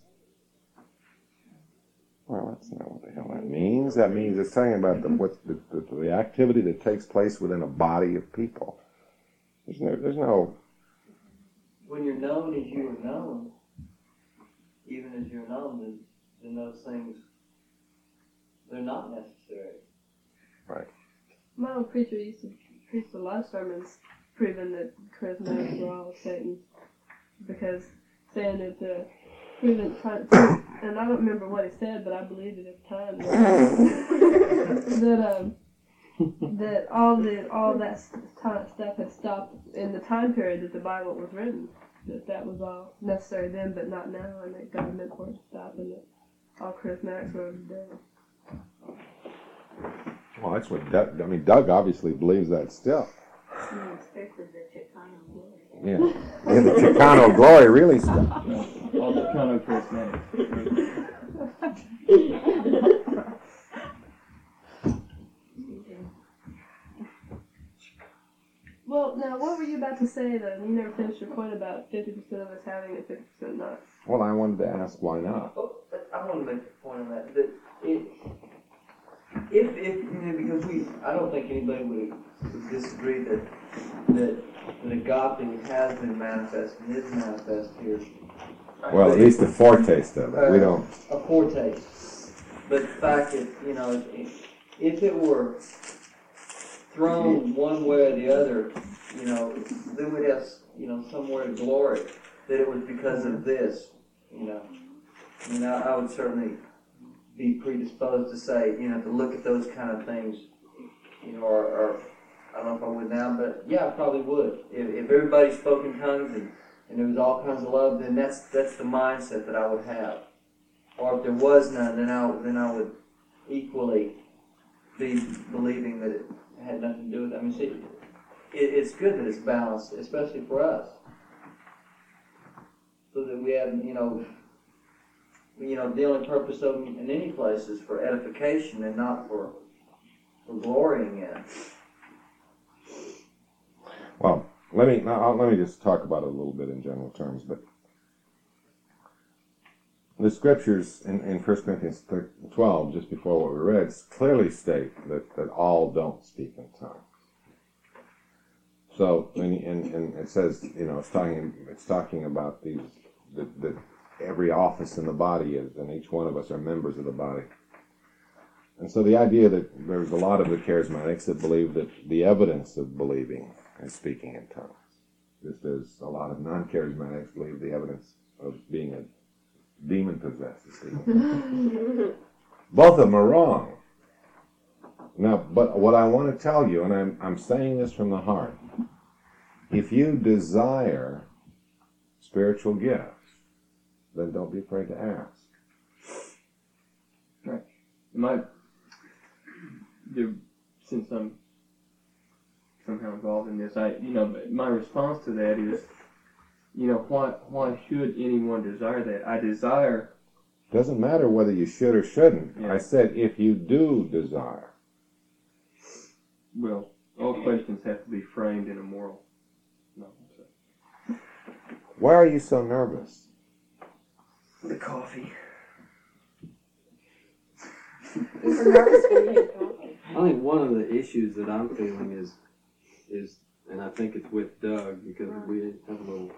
Well, that's not what the hell that means. That means it's talking about the, what, the, the, the activity that takes place within a body of people. There's no, there's no, When you're known as you are known, even as you're known, then, then those things, they're not necessary. right. My old preacher used to preach a lot of sermons proving that charismatics were all Satan, because saying that the proven, trying, and I don't remember what he said, but I believed it at the time, that, that um that all the all that time stuff had stopped in the time period that the Bible was written. That that was all necessary then, but not now, and that God meant for it to stop, and that all charismatics were dead. Well, that's what Doug, I mean, Doug obviously believes that still. Mm, especially the Chicano glory. Yeah. And the Chicano glory really stopped. All the kind of charismatic. Well, now, what were you about to say, though? You never finished your point about fifty percent of us having it, fifty percent not. Well, I wanted to ask why not. Oh, but I want to make a point on that. That it, if, if, you know, because we, I don't think anybody would, would disagree that that that agape has been manifest and is manifest here. Well, at least a foretaste of it. We don't. A foretaste. But the fact that, you know, if, if it were thrown one way or the other, you know, then we'd have, you know, somewhere to glory that it was because of this, you know. I mean, I, I would certainly be predisposed to say, you know, to look at those kind of things, you know, or, or I don't know if I would now, but yeah, I probably would. If, if everybody spoke in tongues and, and there was all kinds of love, then that's that's the mindset that I would have. Or if there was none, then I then I would equally be believing that it had nothing to do with it. I mean, see, it, it's good that it's balanced, especially for us, so that we have, you know, you know, the only purpose of them in any place is for edification and not for for glorying in. Well, let me now, let me just talk about it a little bit in general terms. But the scriptures in, in First Corinthians twelve, just before what we read, clearly state that, that all don't speak in tongues. So, and, and, and it says, you know, it's talking it's talking about these that, that every office in the body is, and each one of us are members of the body. And so the idea that there's a lot of the charismatics that believe that the evidence of believing is speaking in tongues. Just as a lot of non-charismatics believe the evidence of being a demon-possessed is speaking in tongues. Both of them are wrong. Now, but what I want to tell you, and I'm, I'm saying this from the heart, if you desire spiritual gifts, then don't be afraid to ask. Right. My, the, since I'm somehow involved in this, I, you know, my response to that is, you know, why, why should anyone desire that? I desire Doesn't matter whether you should or shouldn't. Yeah. I said if you do desire. Well, all questions have to be framed in a moral. No, so. Why are you so nervous? The coffee. You were nervous when you had coffee. I think one of the issues that I'm feeling is, is, and I think it's with Doug, because we have a little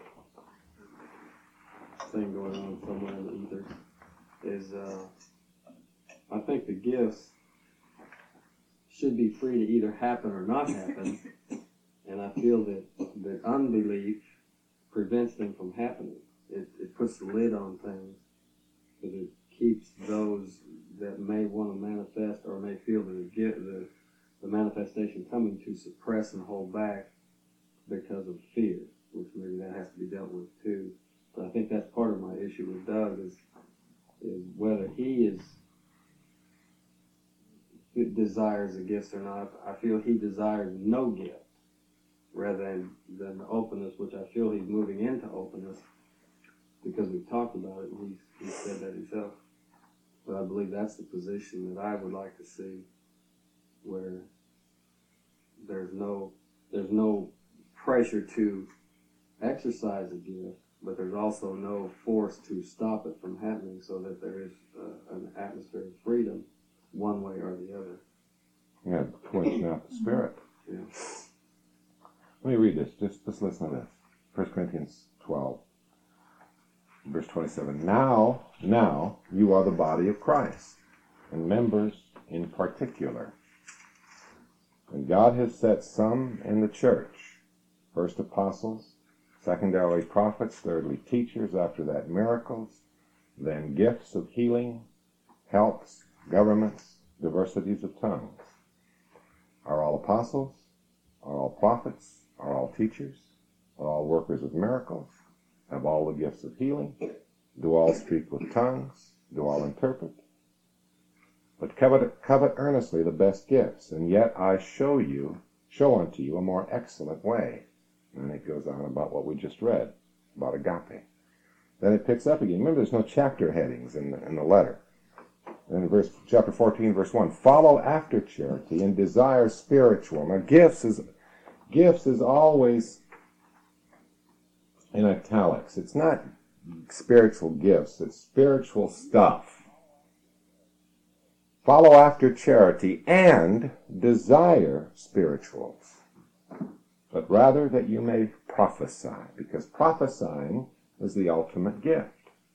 thing going on somewhere in the ether, is uh, I think the gifts should be free to either happen or not happen, and I feel that, that unbelief prevents them from happening. It, it puts the lid on things, because it keeps those that may want to manifest or may feel the, the, the manifestation coming to suppress and hold back because of fear, which maybe that has to be dealt with too. But I think that's part of my issue with Doug is, is whether he is desires the gifts or not. I feel he desires no gift rather than, than the openness, which I feel he's moving into openness because we've talked about it and he's, he's said that himself. But I believe that's the position that I would like to see, where there's no there's no pressure to exercise a gift, but there's also no force to stop it from happening, so that there is uh, an atmosphere of freedom, one way or the other. Yeah, quench not the spirit. Yeah. Let me read this. Just, just listen to this. First Corinthians twelve. Verse twenty-seven, now, now, you are the body of Christ, and members in particular. And God has set some in the church, first apostles, secondarily prophets, thirdly teachers, after that miracles, then gifts of healing, helps, governments, diversities of tongues. Are all apostles? Are all prophets? Are all teachers? Are all workers of miracles? Have all the gifts of healing? Do all speak with tongues? Do all interpret? But covet, covet earnestly the best gifts, and yet I show you, show unto you a more excellent way. And it goes on about what we just read, about agape. Then it picks up again. Remember, there's no chapter headings in the, in the letter. And in verse, chapter fourteen, verse one, follow after charity and desire spiritual. Now, gifts is, gifts is always in italics. It's not spiritual gifts, it's spiritual stuff. Follow after charity and desire spirituals, but rather that you may prophesy, because prophesying is the ultimate gift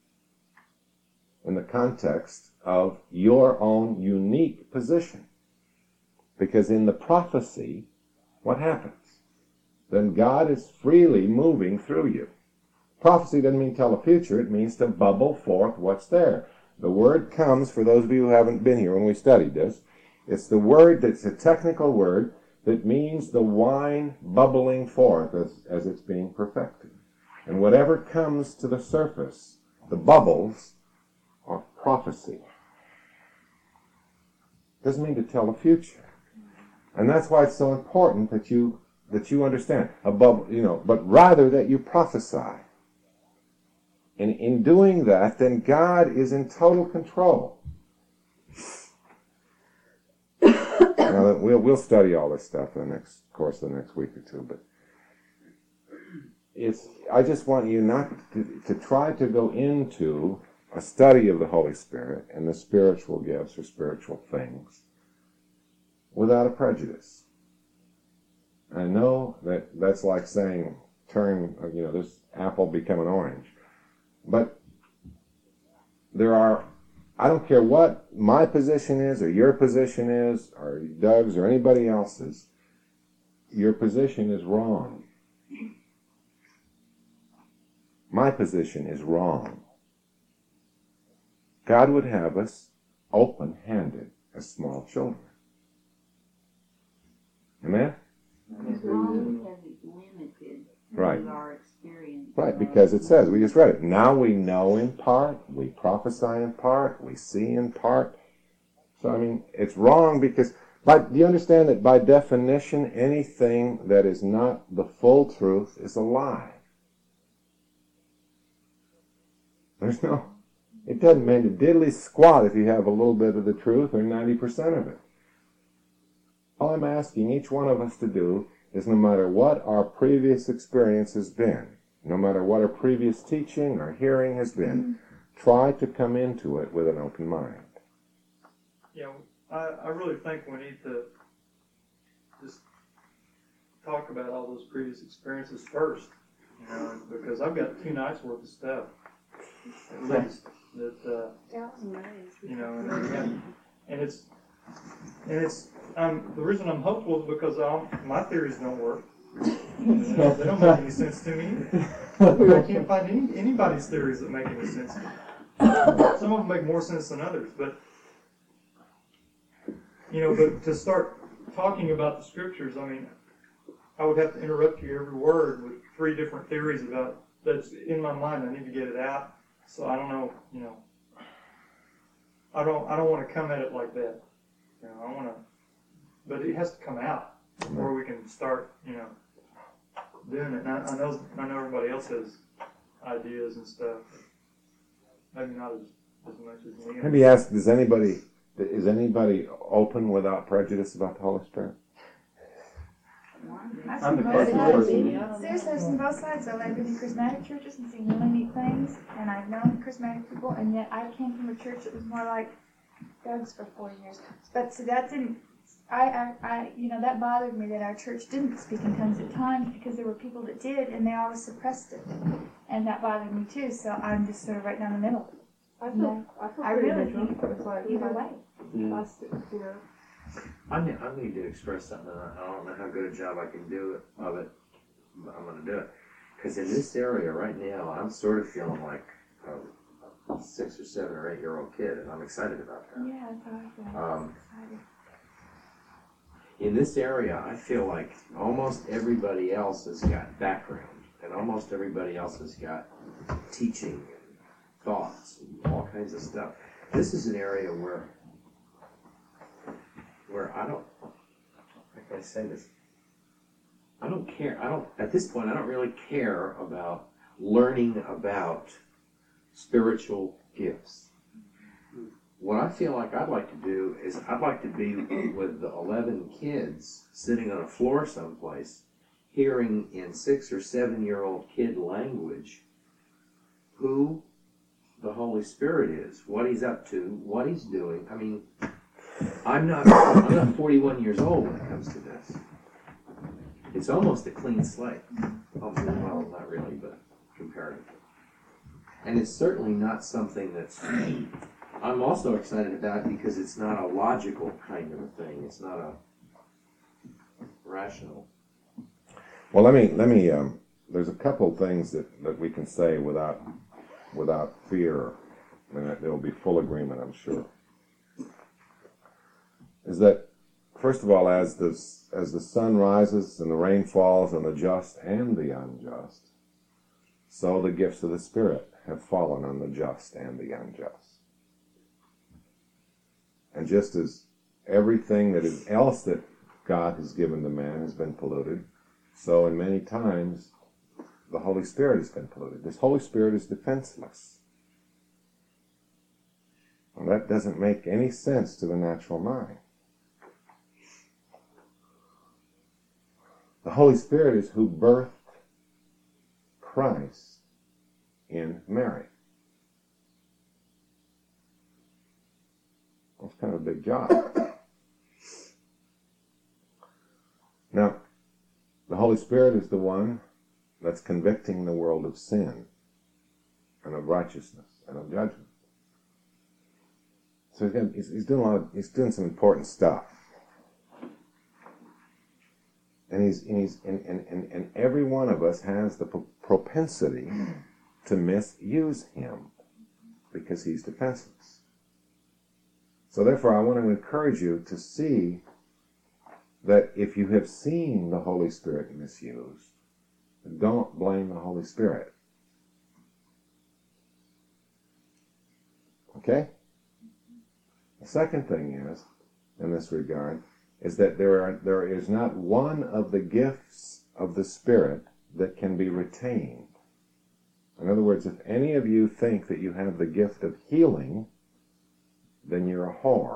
in the context of your own unique position. Because in the prophecy, what happens? Then God is freely moving through you. Prophecy doesn't mean tell the future, it means to bubble forth what's there. The word comes, for those of you who haven't been here when we studied this, it's the word that's a technical word that means the wine bubbling forth as, as it's being perfected. And whatever comes to the surface, the bubbles, are prophecy. Doesn't mean to tell the future. And that's why it's so important that you that you understand a bubble, you know, but rather that you prophesy. And in doing that, then God is in total control. Now, we'll we'll study all this stuff in the next course, the next week or two. But it's I just want you not to, to try to go into a study of the Holy Spirit and the spiritual gifts or spiritual things without a prejudice. I know that that's like saying turn, you know, this apple become an orange. But there are, I don't care what my position is or your position is or Doug's or anybody else's, your position is wrong. My position is wrong. God would have us open-handed as small children. Amen? As long as it's limited Right. to our experience. Right, because it says, we just read it, now we know in part, we prophesy in part, we see in part. So, I mean, it's wrong because, by, do you understand that by definition, anything that is not the full truth is a lie? There's no, It doesn't mean a diddly squat if you have a little bit of the truth or ninety percent of it. All I'm asking each one of us to do is, no matter what our previous experience has been, no matter what our previous teaching or hearing has been, try to come into it with an open mind. Yeah, I, I really think we need to just talk about all those previous experiences first, you know, because I've got two nights worth of stuff, at least, that, uh, you know, and, and, and it's, and it's, um, the reason I'm hopeful is because I'll, my theories don't work. You know, they don't make any sense to me. I can't find any, anybody's theories that make any sense to me. Some of them make more sense than others, but, you know, but to start talking about the scriptures, I mean, I would have to interrupt you every word with three different theories about that's in my mind. I need to get it out. So I don't know, you know, I don't, I don't want to come at it like that. You know, I want to, but it has to come out before we can start, you know, doing it. And I, I know, I know everybody else has ideas and stuff. Maybe not as, as much as me. Let me ask, does anybody, is anybody open without prejudice about the Holy Spirit? I'm the person. Seriously, I've seen both sides. So I've been in charismatic churches and seen really neat things, and I've known charismatic people, and yet I came from a church that was more like Doug's for four years. But so that didn't, I, I, I, you know, that bothered me that our church didn't speak in tongues at times because there were people that did, and they always suppressed it, and that bothered me too. So I'm just sort of right down the middle. I feel, No, I feel I pretty really neutral. think It's like either way. I, you know. I need, I need to express something, and I don't know how good a job I can do it, of it, but I'm going to do it. Because in this area right now, I'm sort of feeling like a six or seven or eight year old kid, and I'm excited about that. Yeah, that's how I feel. Um, Excited. In this area, I feel like almost everybody else has got background, and almost everybody else has got teaching and thoughts and all kinds of stuff. This is an area where where I don't, how can I say this? I don't care, I don't, at this point, I don't really care about learning about spiritual gifts. What I feel like I'd like to do is I'd like to be with the eleven kids sitting on a floor someplace, hearing in six or seven year old kid language who the Holy Spirit is, what he's up to, what he's doing. I mean, I'm not, I'm not forty-one years old when it comes to this. It's almost a clean slate. Oh, well, not really, but comparatively. And it's certainly not something that's, I'm also excited about because it's not a logical kind of a thing. It's not a rational. Well, let me, let me, um, there's a couple things that, that we can say without, without fear, and there will be full agreement, I'm sure. Is that, first of all, as the, as the sun rises and the rain falls on the just and the unjust, so the gifts of the Spirit have fallen on the just and the unjust. And just as everything that is else that God has given to man has been polluted, so in many times the Holy Spirit has been polluted. This Holy Spirit is defenseless. And that doesn't make any sense to the natural mind. The Holy Spirit is who birthed Christ in Mary. That's kind of a big job. Now, the Holy Spirit is the one that's convicting the world of sin and of righteousness and of judgment. So again, he's, he's doing a lot of, he's doing some important stuff. And he's, and, he's and, and, and, and every one of us has the pro- propensity to misuse him because he's defenseless. So therefore, I want to encourage you to see that if you have seen the Holy Spirit misused, don't blame the Holy Spirit. Okay? The second thing is, in this regard, is that there are, there is not one of the gifts of the Spirit that can be retained In other words, if any of you think that you have the gift of healing, then you're a whore.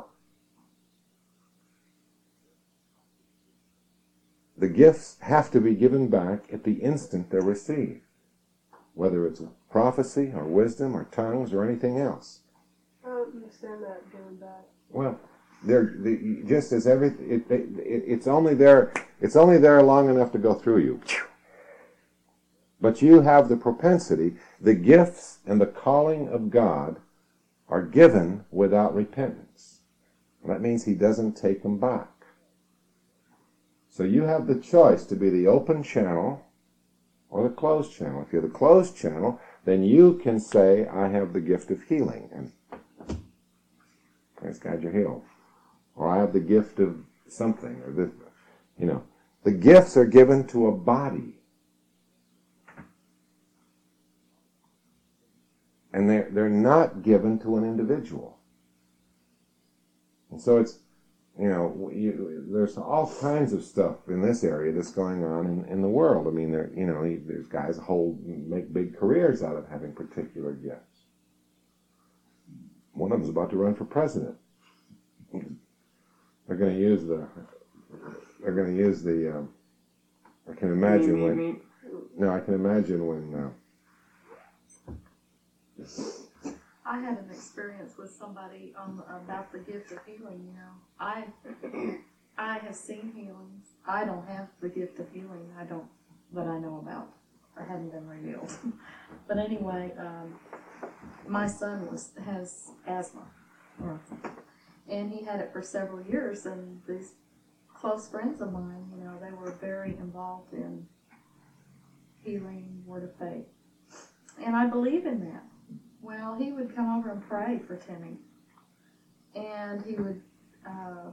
The gifts have to be given back at the instant they're received, whether it's prophecy or wisdom or tongues or anything else. I don't understand that going back. Well, they're the, just as every it, it, it, it's only there it's only there long enough to go through you. But you have the propensity, the gifts and the calling of God are given without repentance. That means He doesn't take them back. So you have the choice to be the open channel or the closed channel. If you're the closed channel, then you can say, I have the gift of healing, and praise God, you're healed. Or I have the gift of something, or this, you know. The gifts are given to a body. And they're, they're not given to an individual. And so it's, you know, you, there's all kinds of stuff in this area that's going on in, in the world. I mean, there, you know, there's guys who make big careers out of having particular gifts. One of them's about to run for president. They're going to use the, they're going to use the, um, I can imagine Me, me, when, me. no, I can imagine when, uh, I had an experience with somebody um, about the gift of healing. You know, I I have seen healings. I don't have the gift of healing. I don't that I know about. I haven't been revealed. But anyway, um, my son was has asthma, and he had it for several years. And these close friends of mine, you know, they were very involved in healing, word of faith, and I believe in that. Well, he would come over and pray for Timmy, and he would, uh,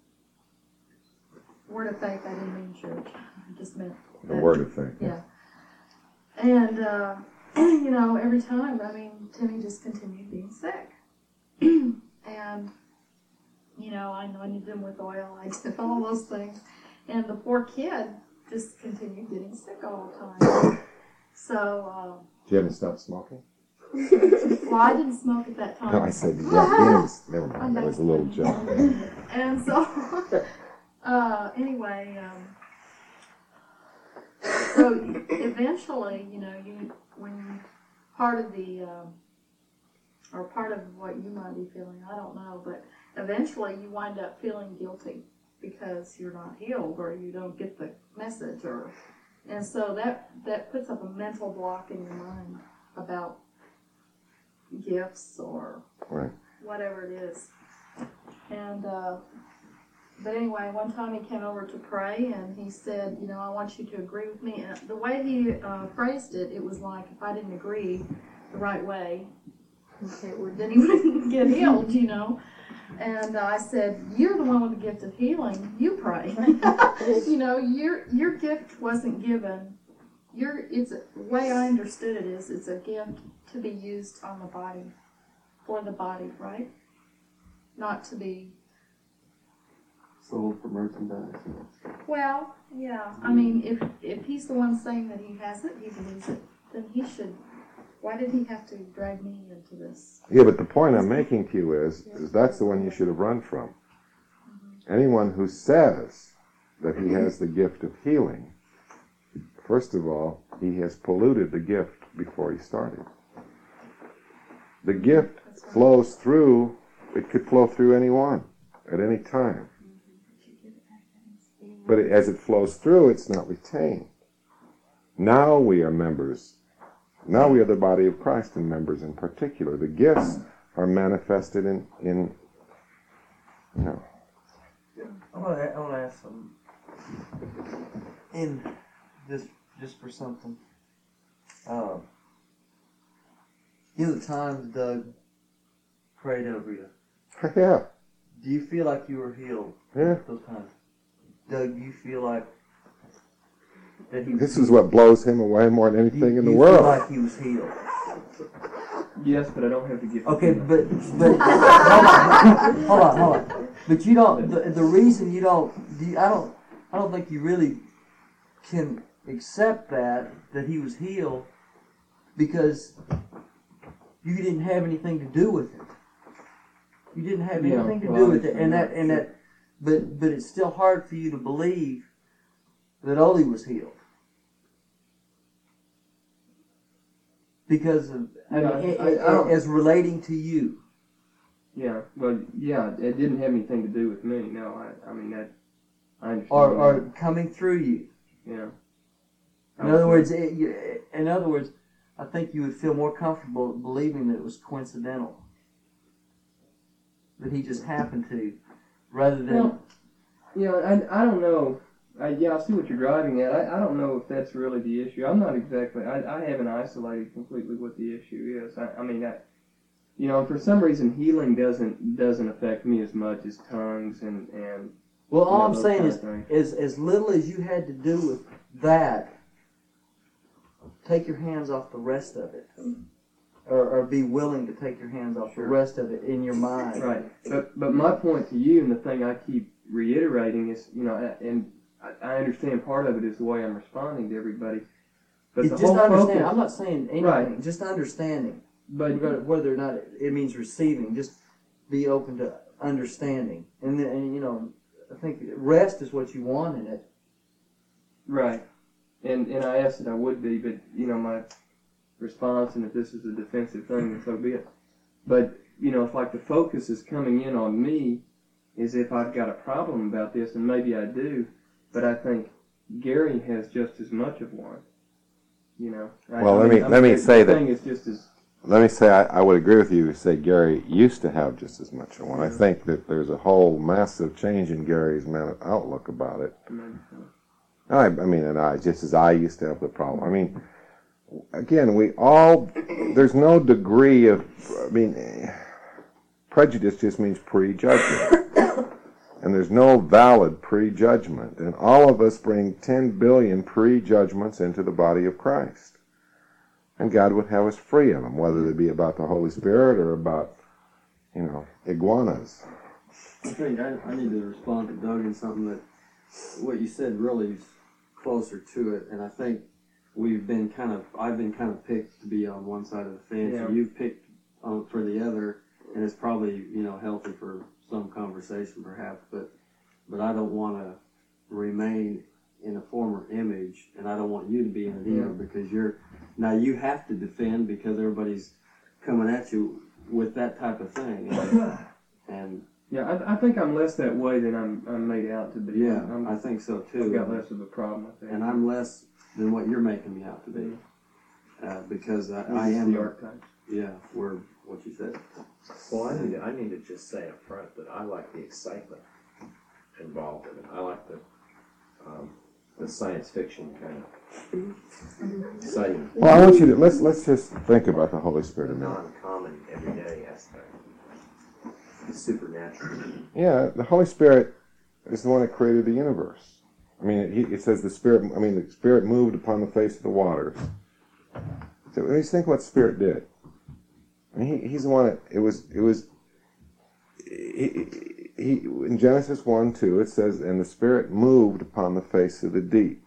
word of faith, I didn't mean church, I just meant the that, word of faith. yeah. And, uh, you know, every time, I mean, Timmy just continued being sick. And, you know, I anointed him with oil, I did all those things, and the poor kid just continued getting sick all the time. So, uh, Do you have to stop smoking? well, I didn't smoke at that time. No, I said, yeah, yes, never mind, that was a little joke. And so, uh, anyway, um, so eventually, you know, you when part of the, um, or part of what you might be feeling, I don't know, but eventually you wind up feeling guilty because you're not healed or you don't get the message, or, and so that that puts up a mental block in your mind about gifts or Right. whatever it is. And uh, but anyway, one time he came over to pray, and he said, you know, I want you to agree with me. And the way he uh, phrased it, it was like if I didn't agree the right way, okay, well, then he wouldn't get healed, you know. And uh, I said, you're the one with the gift of healing. You pray. You know, your your gift wasn't given. Your it's the way I understood it is it's a gift to be used on the body, for the body, right? Not to be sold for merchandise. well, yeah. I mean, if if he's the one saying that he has it, he believes it, then he should. Why did he have to drag me into this? Yeah, but the point I'm making to you is, is that's the one you should have run from. Mm-hmm. Anyone who says that he has the gift of healing, first of all, he has polluted the gift before he started. The gift right. flows through, it could flow through anyone at any time. Mm-hmm. But as it flows through, it's not retained. Now we are members. Now we are the body of Christ and members in particular. The gifts are manifested in, in you know. I want to I want to ask something. In just just for something. Um, you know the times Doug prayed over you. Yeah. Do you feel like you were healed? Yeah. Those times. Doug, do you feel like that he was This is what blows him away more than anything you, in the you world. Feel like he was healed. Yes, but I don't have the gift. Okay, but but hold on, hold on, hold on. But you don't. The, the reason you don't, you, I don't, I don't think you really can accept that that he was healed because you didn't have anything to do with it. You didn't have Yeah, anything to well, do with it, and that sure. and that, but but it's still hard for you to believe that Oli was healed because of I Yeah, mean, I- it- I- it- I don't- as relating to you. Yeah, well, yeah, it didn't have anything to do with me. No, I, I mean that. I understand. Or, that. or coming through you. Yeah. In other words, it, you, in other words, I think you would feel more comfortable believing that it was coincidental, that he just happened to, rather than. Well, yeah, I, I don't know. I, yeah, I see what you're driving at. I, I don't know if that's really the issue. I'm not exactly. I, I haven't isolated completely what the issue is. I, I mean, I, you know, for some reason, healing doesn't doesn't affect me as much as tongues and and. Well, all you know, I'm those saying kind is, of things. is as little as you had to do with that, take your hands off the rest of it, or, or be willing to take your hands off Sure. the rest of it in your mind. Right, but but my point to you, and the thing I keep reiterating is, you know, and I, I understand part of it is the way I'm responding to everybody, but It's the just whole understand. focus, I'm not saying anything. Right. Just understanding, but Regardless of whether or not it, it means receiving. Just be open to understanding, and then and, you know, I think rest is what you want in it. right, and and I asked that I would be, but you know my response, and if this is a defensive thing, then so be it. But you know, if like the focus is coming in on me, is if I've got a problem about this, and maybe I do, but I think Gary has just as much of one. You know. I- Well, I let mean, me- I'm- let me the say that- thing is just as Let me say, I, I would agree with you. Say Gary used to have just as much of one. I think that there's a whole massive change in Gary's man- outlook about it. I, I mean, and I, just as I used to have the problem. I mean, again, we all, there's no degree of, I mean, prejudice just means prejudgment. And there's no valid prejudgment. And all of us bring ten billion prejudgments into the body of Christ. And God would have us free of them, whether they be about the Holy Spirit or about, you know, iguanas. I think I, I need to respond to Doug in something that what you said really is closer to it, and I think we've been kind of, I've been kind of picked to be on one side of the fence, Yeah. and you've picked on, for the other, and it's probably, you know, healthy for some conversation perhaps, but but I don't want to remain in a former image, and I don't want you to be in it either, Yeah. because you're, now you have to defend because everybody's coming at you with that type of thing, and, and yeah. I, I think I'm less that way than I'm I'm made out to be. yeah, I'm, I think so too. I've got less of a problem with that. And I'm less than what you're making me out to be, uh, because I, I am. the archetypes. Yeah, we're what you said. Well, I need to, I need to just say up front that I like the excitement involved in it. I like the um, the science fiction kind of exciting, Well, I want you to, let's, let's just think about the Holy Spirit a the minute. non-common everyday aspect, the supernatural. Yeah, the Holy Spirit is the one that created the universe. I mean, it, it says the Spirit, I mean, the Spirit moved upon the face of the waters. So let's think what Spirit did. I mean, he, he's the one that, it was, it was, he, he, in Genesis one, two, it says, and the Spirit moved upon the face of the deep.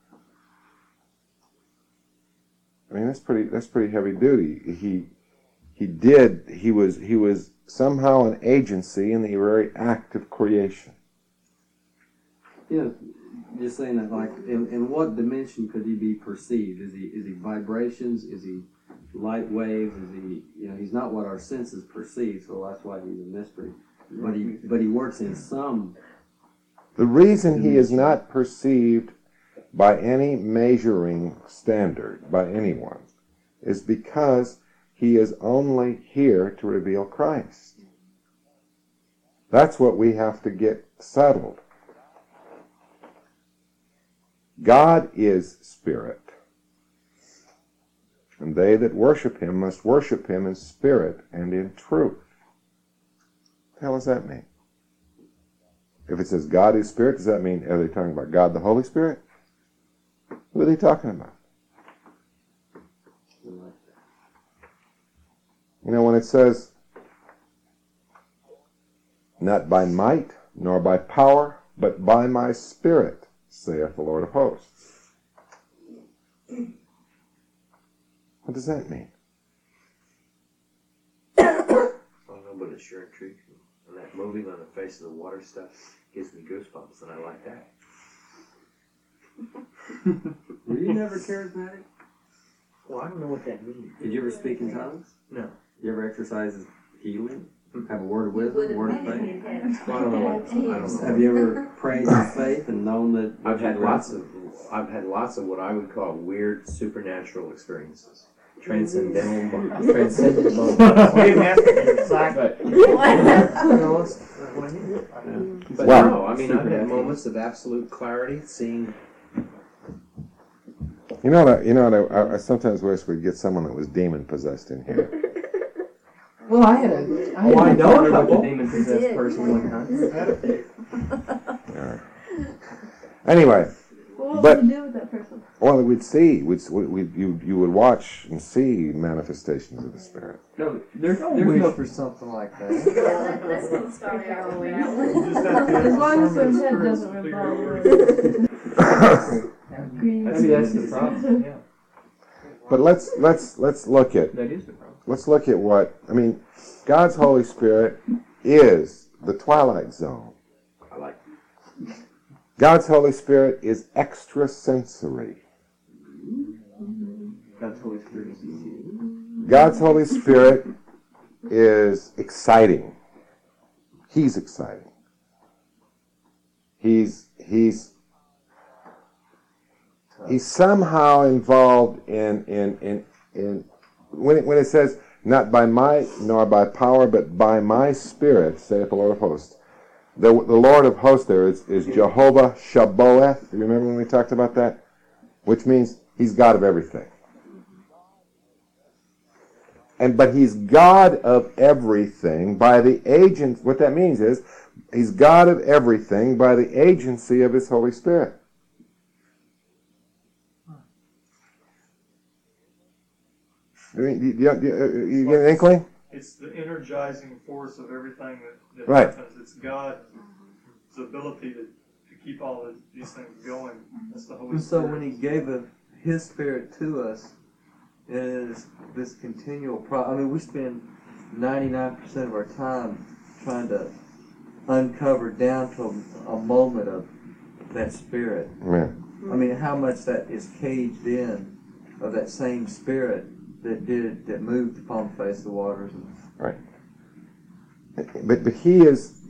I mean, that's pretty, that's pretty heavy duty. He, he did, he was, he was somehow an agency in the very act of creation. Yeah, just saying that, like, in, in what dimension could he be perceived? Is he is he vibrations? Is he light waves? Is he, you know, he's not what our senses perceive, so that's why he's a mystery. But he but he works in some. The reason he is not perceived by any measuring standard, by anyone, is because he is only here to reveal Christ. That's what we have to get settled. God is spirit, and they that worship him must worship him in spirit and in truth. What the hell does that mean? If it says God is spirit, does that mean, are they talking about God the Holy Spirit? Who are they talking about? You know, when it says, not by might, nor by power, but by my spirit, saith the Lord of hosts. What does that mean? I don't know, but it's sure intrigues me. And that moving on the face of the water stuff gives me goosebumps, and I like that. Were you never charismatic? Well, I don't know what that means. Did you ever speak in tongues? No. You ever exercise healing? Have a word of wisdom, a word of faith? Well, I don't know what, I don't know. Have you ever prayed in faith and known that? I've had lots of, I've had lots of what I would call weird supernatural experiences. Transcendental, transcendental. But, but Well, no, I mean, I've had moments of absolute clarity, seeing. You know what? I, you know what? I, I sometimes wish we'd get someone that was demon possessed in here. well, I had a, I had Oh, I a know a daughter with couple. a demon possessed person one time. Yeah. Anyway, Well, what But- would you do with that person? well, we'd see. We'd, we you you would watch and see manifestations of the Spirit. No, there's Don't there's wish no for something like that. Let's get started on that one. As long as their head doesn't revolve around. Maybe that's the problem. Yeah, But let's let's let's look at that is the problem. let's look at what I mean. God's Holy Spirit is the twilight zone. I like. God's Holy Spirit is extrasensory. God's Holy Spirit is easy. God's Holy Spirit is exciting. He's exciting. He's he's he's somehow involved in in in, in when it, when it says not by might nor by power but by my Spirit, saith the Lord of hosts. The, the Lord of hosts there is, is Jehovah Shabboeth. You remember when we talked about that? Which means he's God of everything. And but he's God of everything by the agent. What that means is he's God of everything by the agency of his Holy Spirit. I mean, do you, do you, you get an inkling? It's the energizing force of everything that, that Right. happens. It's God's ability to, to keep all of these things going. That's the Holy And so Spirit. when he gave a, his spirit to us, it is this continual pro. I mean, we spend ninety-nine percent of our time trying to uncover down to a, a moment of that spirit. Yeah. I mean, how much that is caged in of that same spirit that did that moved upon the face of the waters. Right. But but he is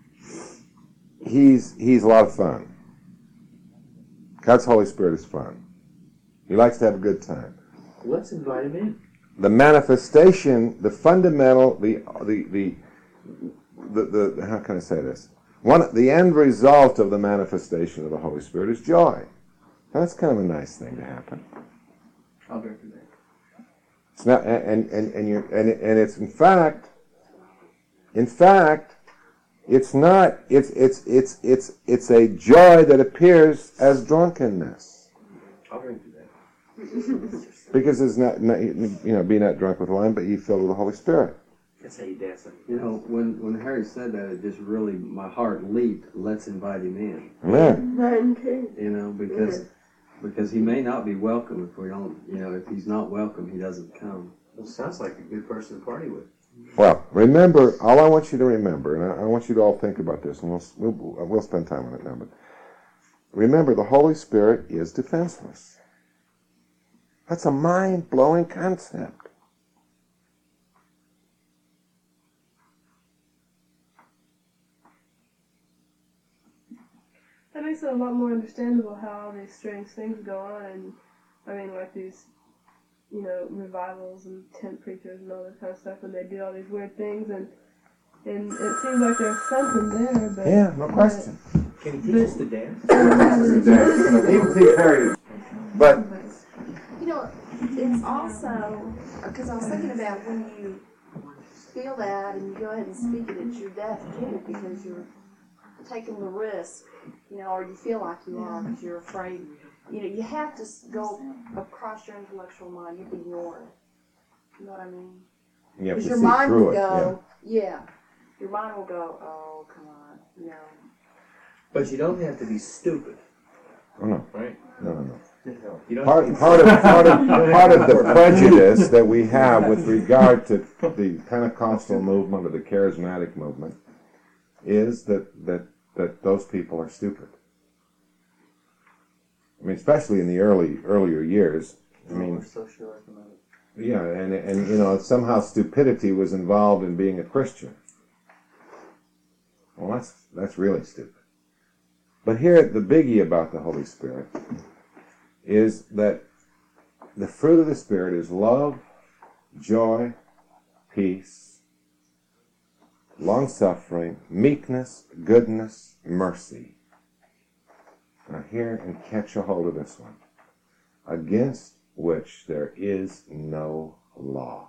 he's he's a lot of fun. God's Holy Spirit is fun. He likes to have a good time. Let's invite him in. The manifestation, the fundamental, the the the the, the how can I say this? One the end result of the manifestation of the Holy Spirit is joy. Now, that's kind of a nice thing to happen. I'll drink to that. It's not, and and and you and and it's in fact, in fact, it's not. It's it's it's it's it's a joy that appears as drunkenness. I'll drink to that. Because it's not, not you know, be not drunk with wine, but ye filled with the Holy Spirit. That's how you dance. You know, when, when Harry said that, it just really, my heart leaped. Let's invite him in. Amen. Mine too. You know, because because he may not be welcome if we don't, you know, if he's not welcome, he doesn't come. Well, sounds like a good person to party with. Well, remember, all I want you to remember, and I, I want you to all think about this, and we'll, we'll we'll spend time on it now. But remember, the Holy Spirit is defenseless. That's a mind-blowing concept. That makes it a lot more understandable how all these strange things go on, and I mean, like these, you know, revivals and tent preachers and all that kind of stuff, and they do all these weird things, and and it seems like there's something there, but Yeah, no question. Can he teach us to dance? Even teach Harry. But You know, it's also, because I was thinking about when you feel that and you go ahead and speak it, it's your death too, because you're taking the risk, you know, or you feel like you are because you're afraid. You know, you have to s- go across your intellectual mind. You ignore it. You know what I mean? you have Because to your see mind through will it. go, yeah. Your mind will go, oh, come on, you know. But you don't have to be stupid, Yeah. Oh no, right? no, no, no. You don't Part, part, of, part, of, part of the prejudice that we have with regard to the Pentecostal movement or the charismatic movement is that, that, that those people are stupid. I mean, especially in the early earlier years. I mean, yeah, and and you know, somehow stupidity was involved in being a Christian. Well, that's that's really stupid. But here, the biggie about the Holy Spirit is that the fruit of the Spirit is love, joy, peace, long-suffering, meekness, goodness, mercy. Now hear and catch a hold of this one. Against which there is no law.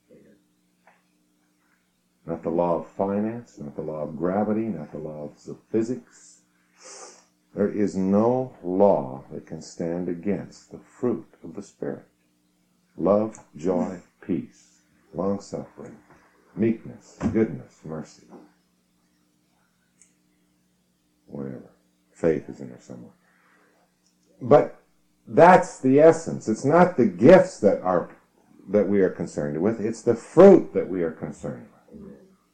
Not the law of finance, not the law of gravity, not the laws of physics. There is no law that can stand against the fruit of the Spirit. Love, joy, peace, long-suffering, meekness, goodness, mercy. Whatever. Faith is in there somewhere. But that's the essence. It's not the gifts that are that we are concerned with. It's the fruit that we are concerned with.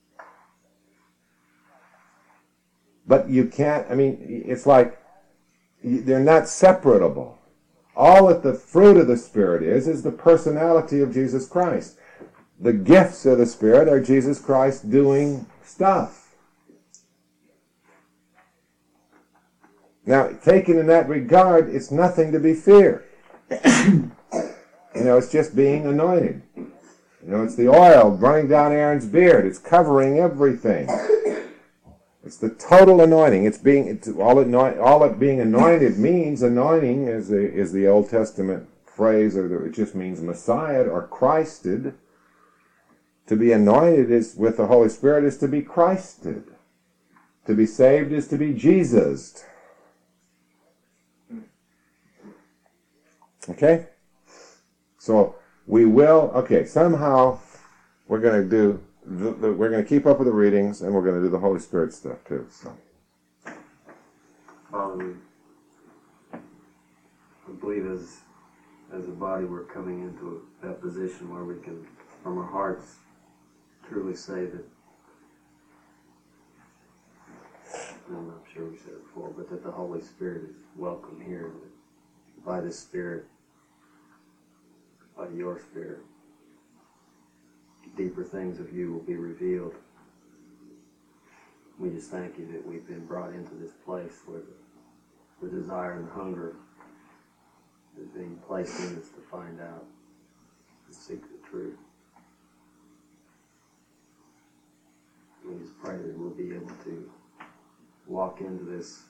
But you can't, I mean, it's like they're not separable. All that the fruit of the Spirit is, is the personality of Jesus Christ. The gifts of the Spirit are Jesus Christ doing stuff. Now, taken in that regard, it's nothing to be feared. You know, it's just being anointed. You know, it's the oil running down Aaron's beard. It's covering everything. It's the total anointing. It's being it's all it all it being anointed means. Anointing is the is the Old Testament phrase, or the, it just means Messiah or Christed. To be anointed is with the Holy Spirit is to be Christed. To be saved is to be Jesused. Okay? So we will, okay, somehow we're going to do, the, the, we're going to keep up with the readings, and we're going to do the Holy Spirit stuff too. So. Um, I believe as, as a body we're coming into that position where we can, from our hearts, truly say that, I'm not sure we said it before, but that the Holy Spirit is welcome here. By the Spirit, by your Spirit, deeper things of you will be revealed. We just thank you that we've been brought into this place where the, the desire and the hunger is being placed in us to find out and seek the truth. We just pray that we'll be able to walk into this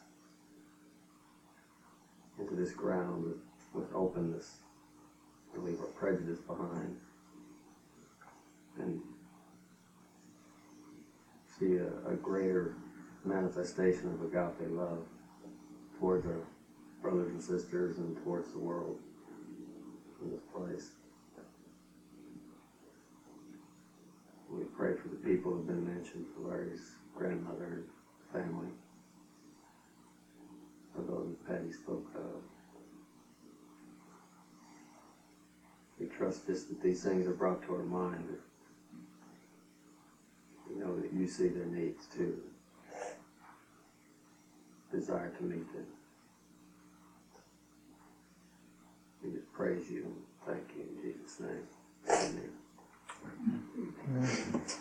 into this ground with, with openness, to leave our prejudice behind, and see a, a greater manifestation of agape love towards our brothers and sisters and towards the world in this place. We pray for the people who have been mentioned, for Larry's grandmother and family, for those that Patty spoke of. We trust just that these things are brought to our mind, that we know that you see their needs too, desire to meet them. We just praise you and thank you in Jesus' name. Amen.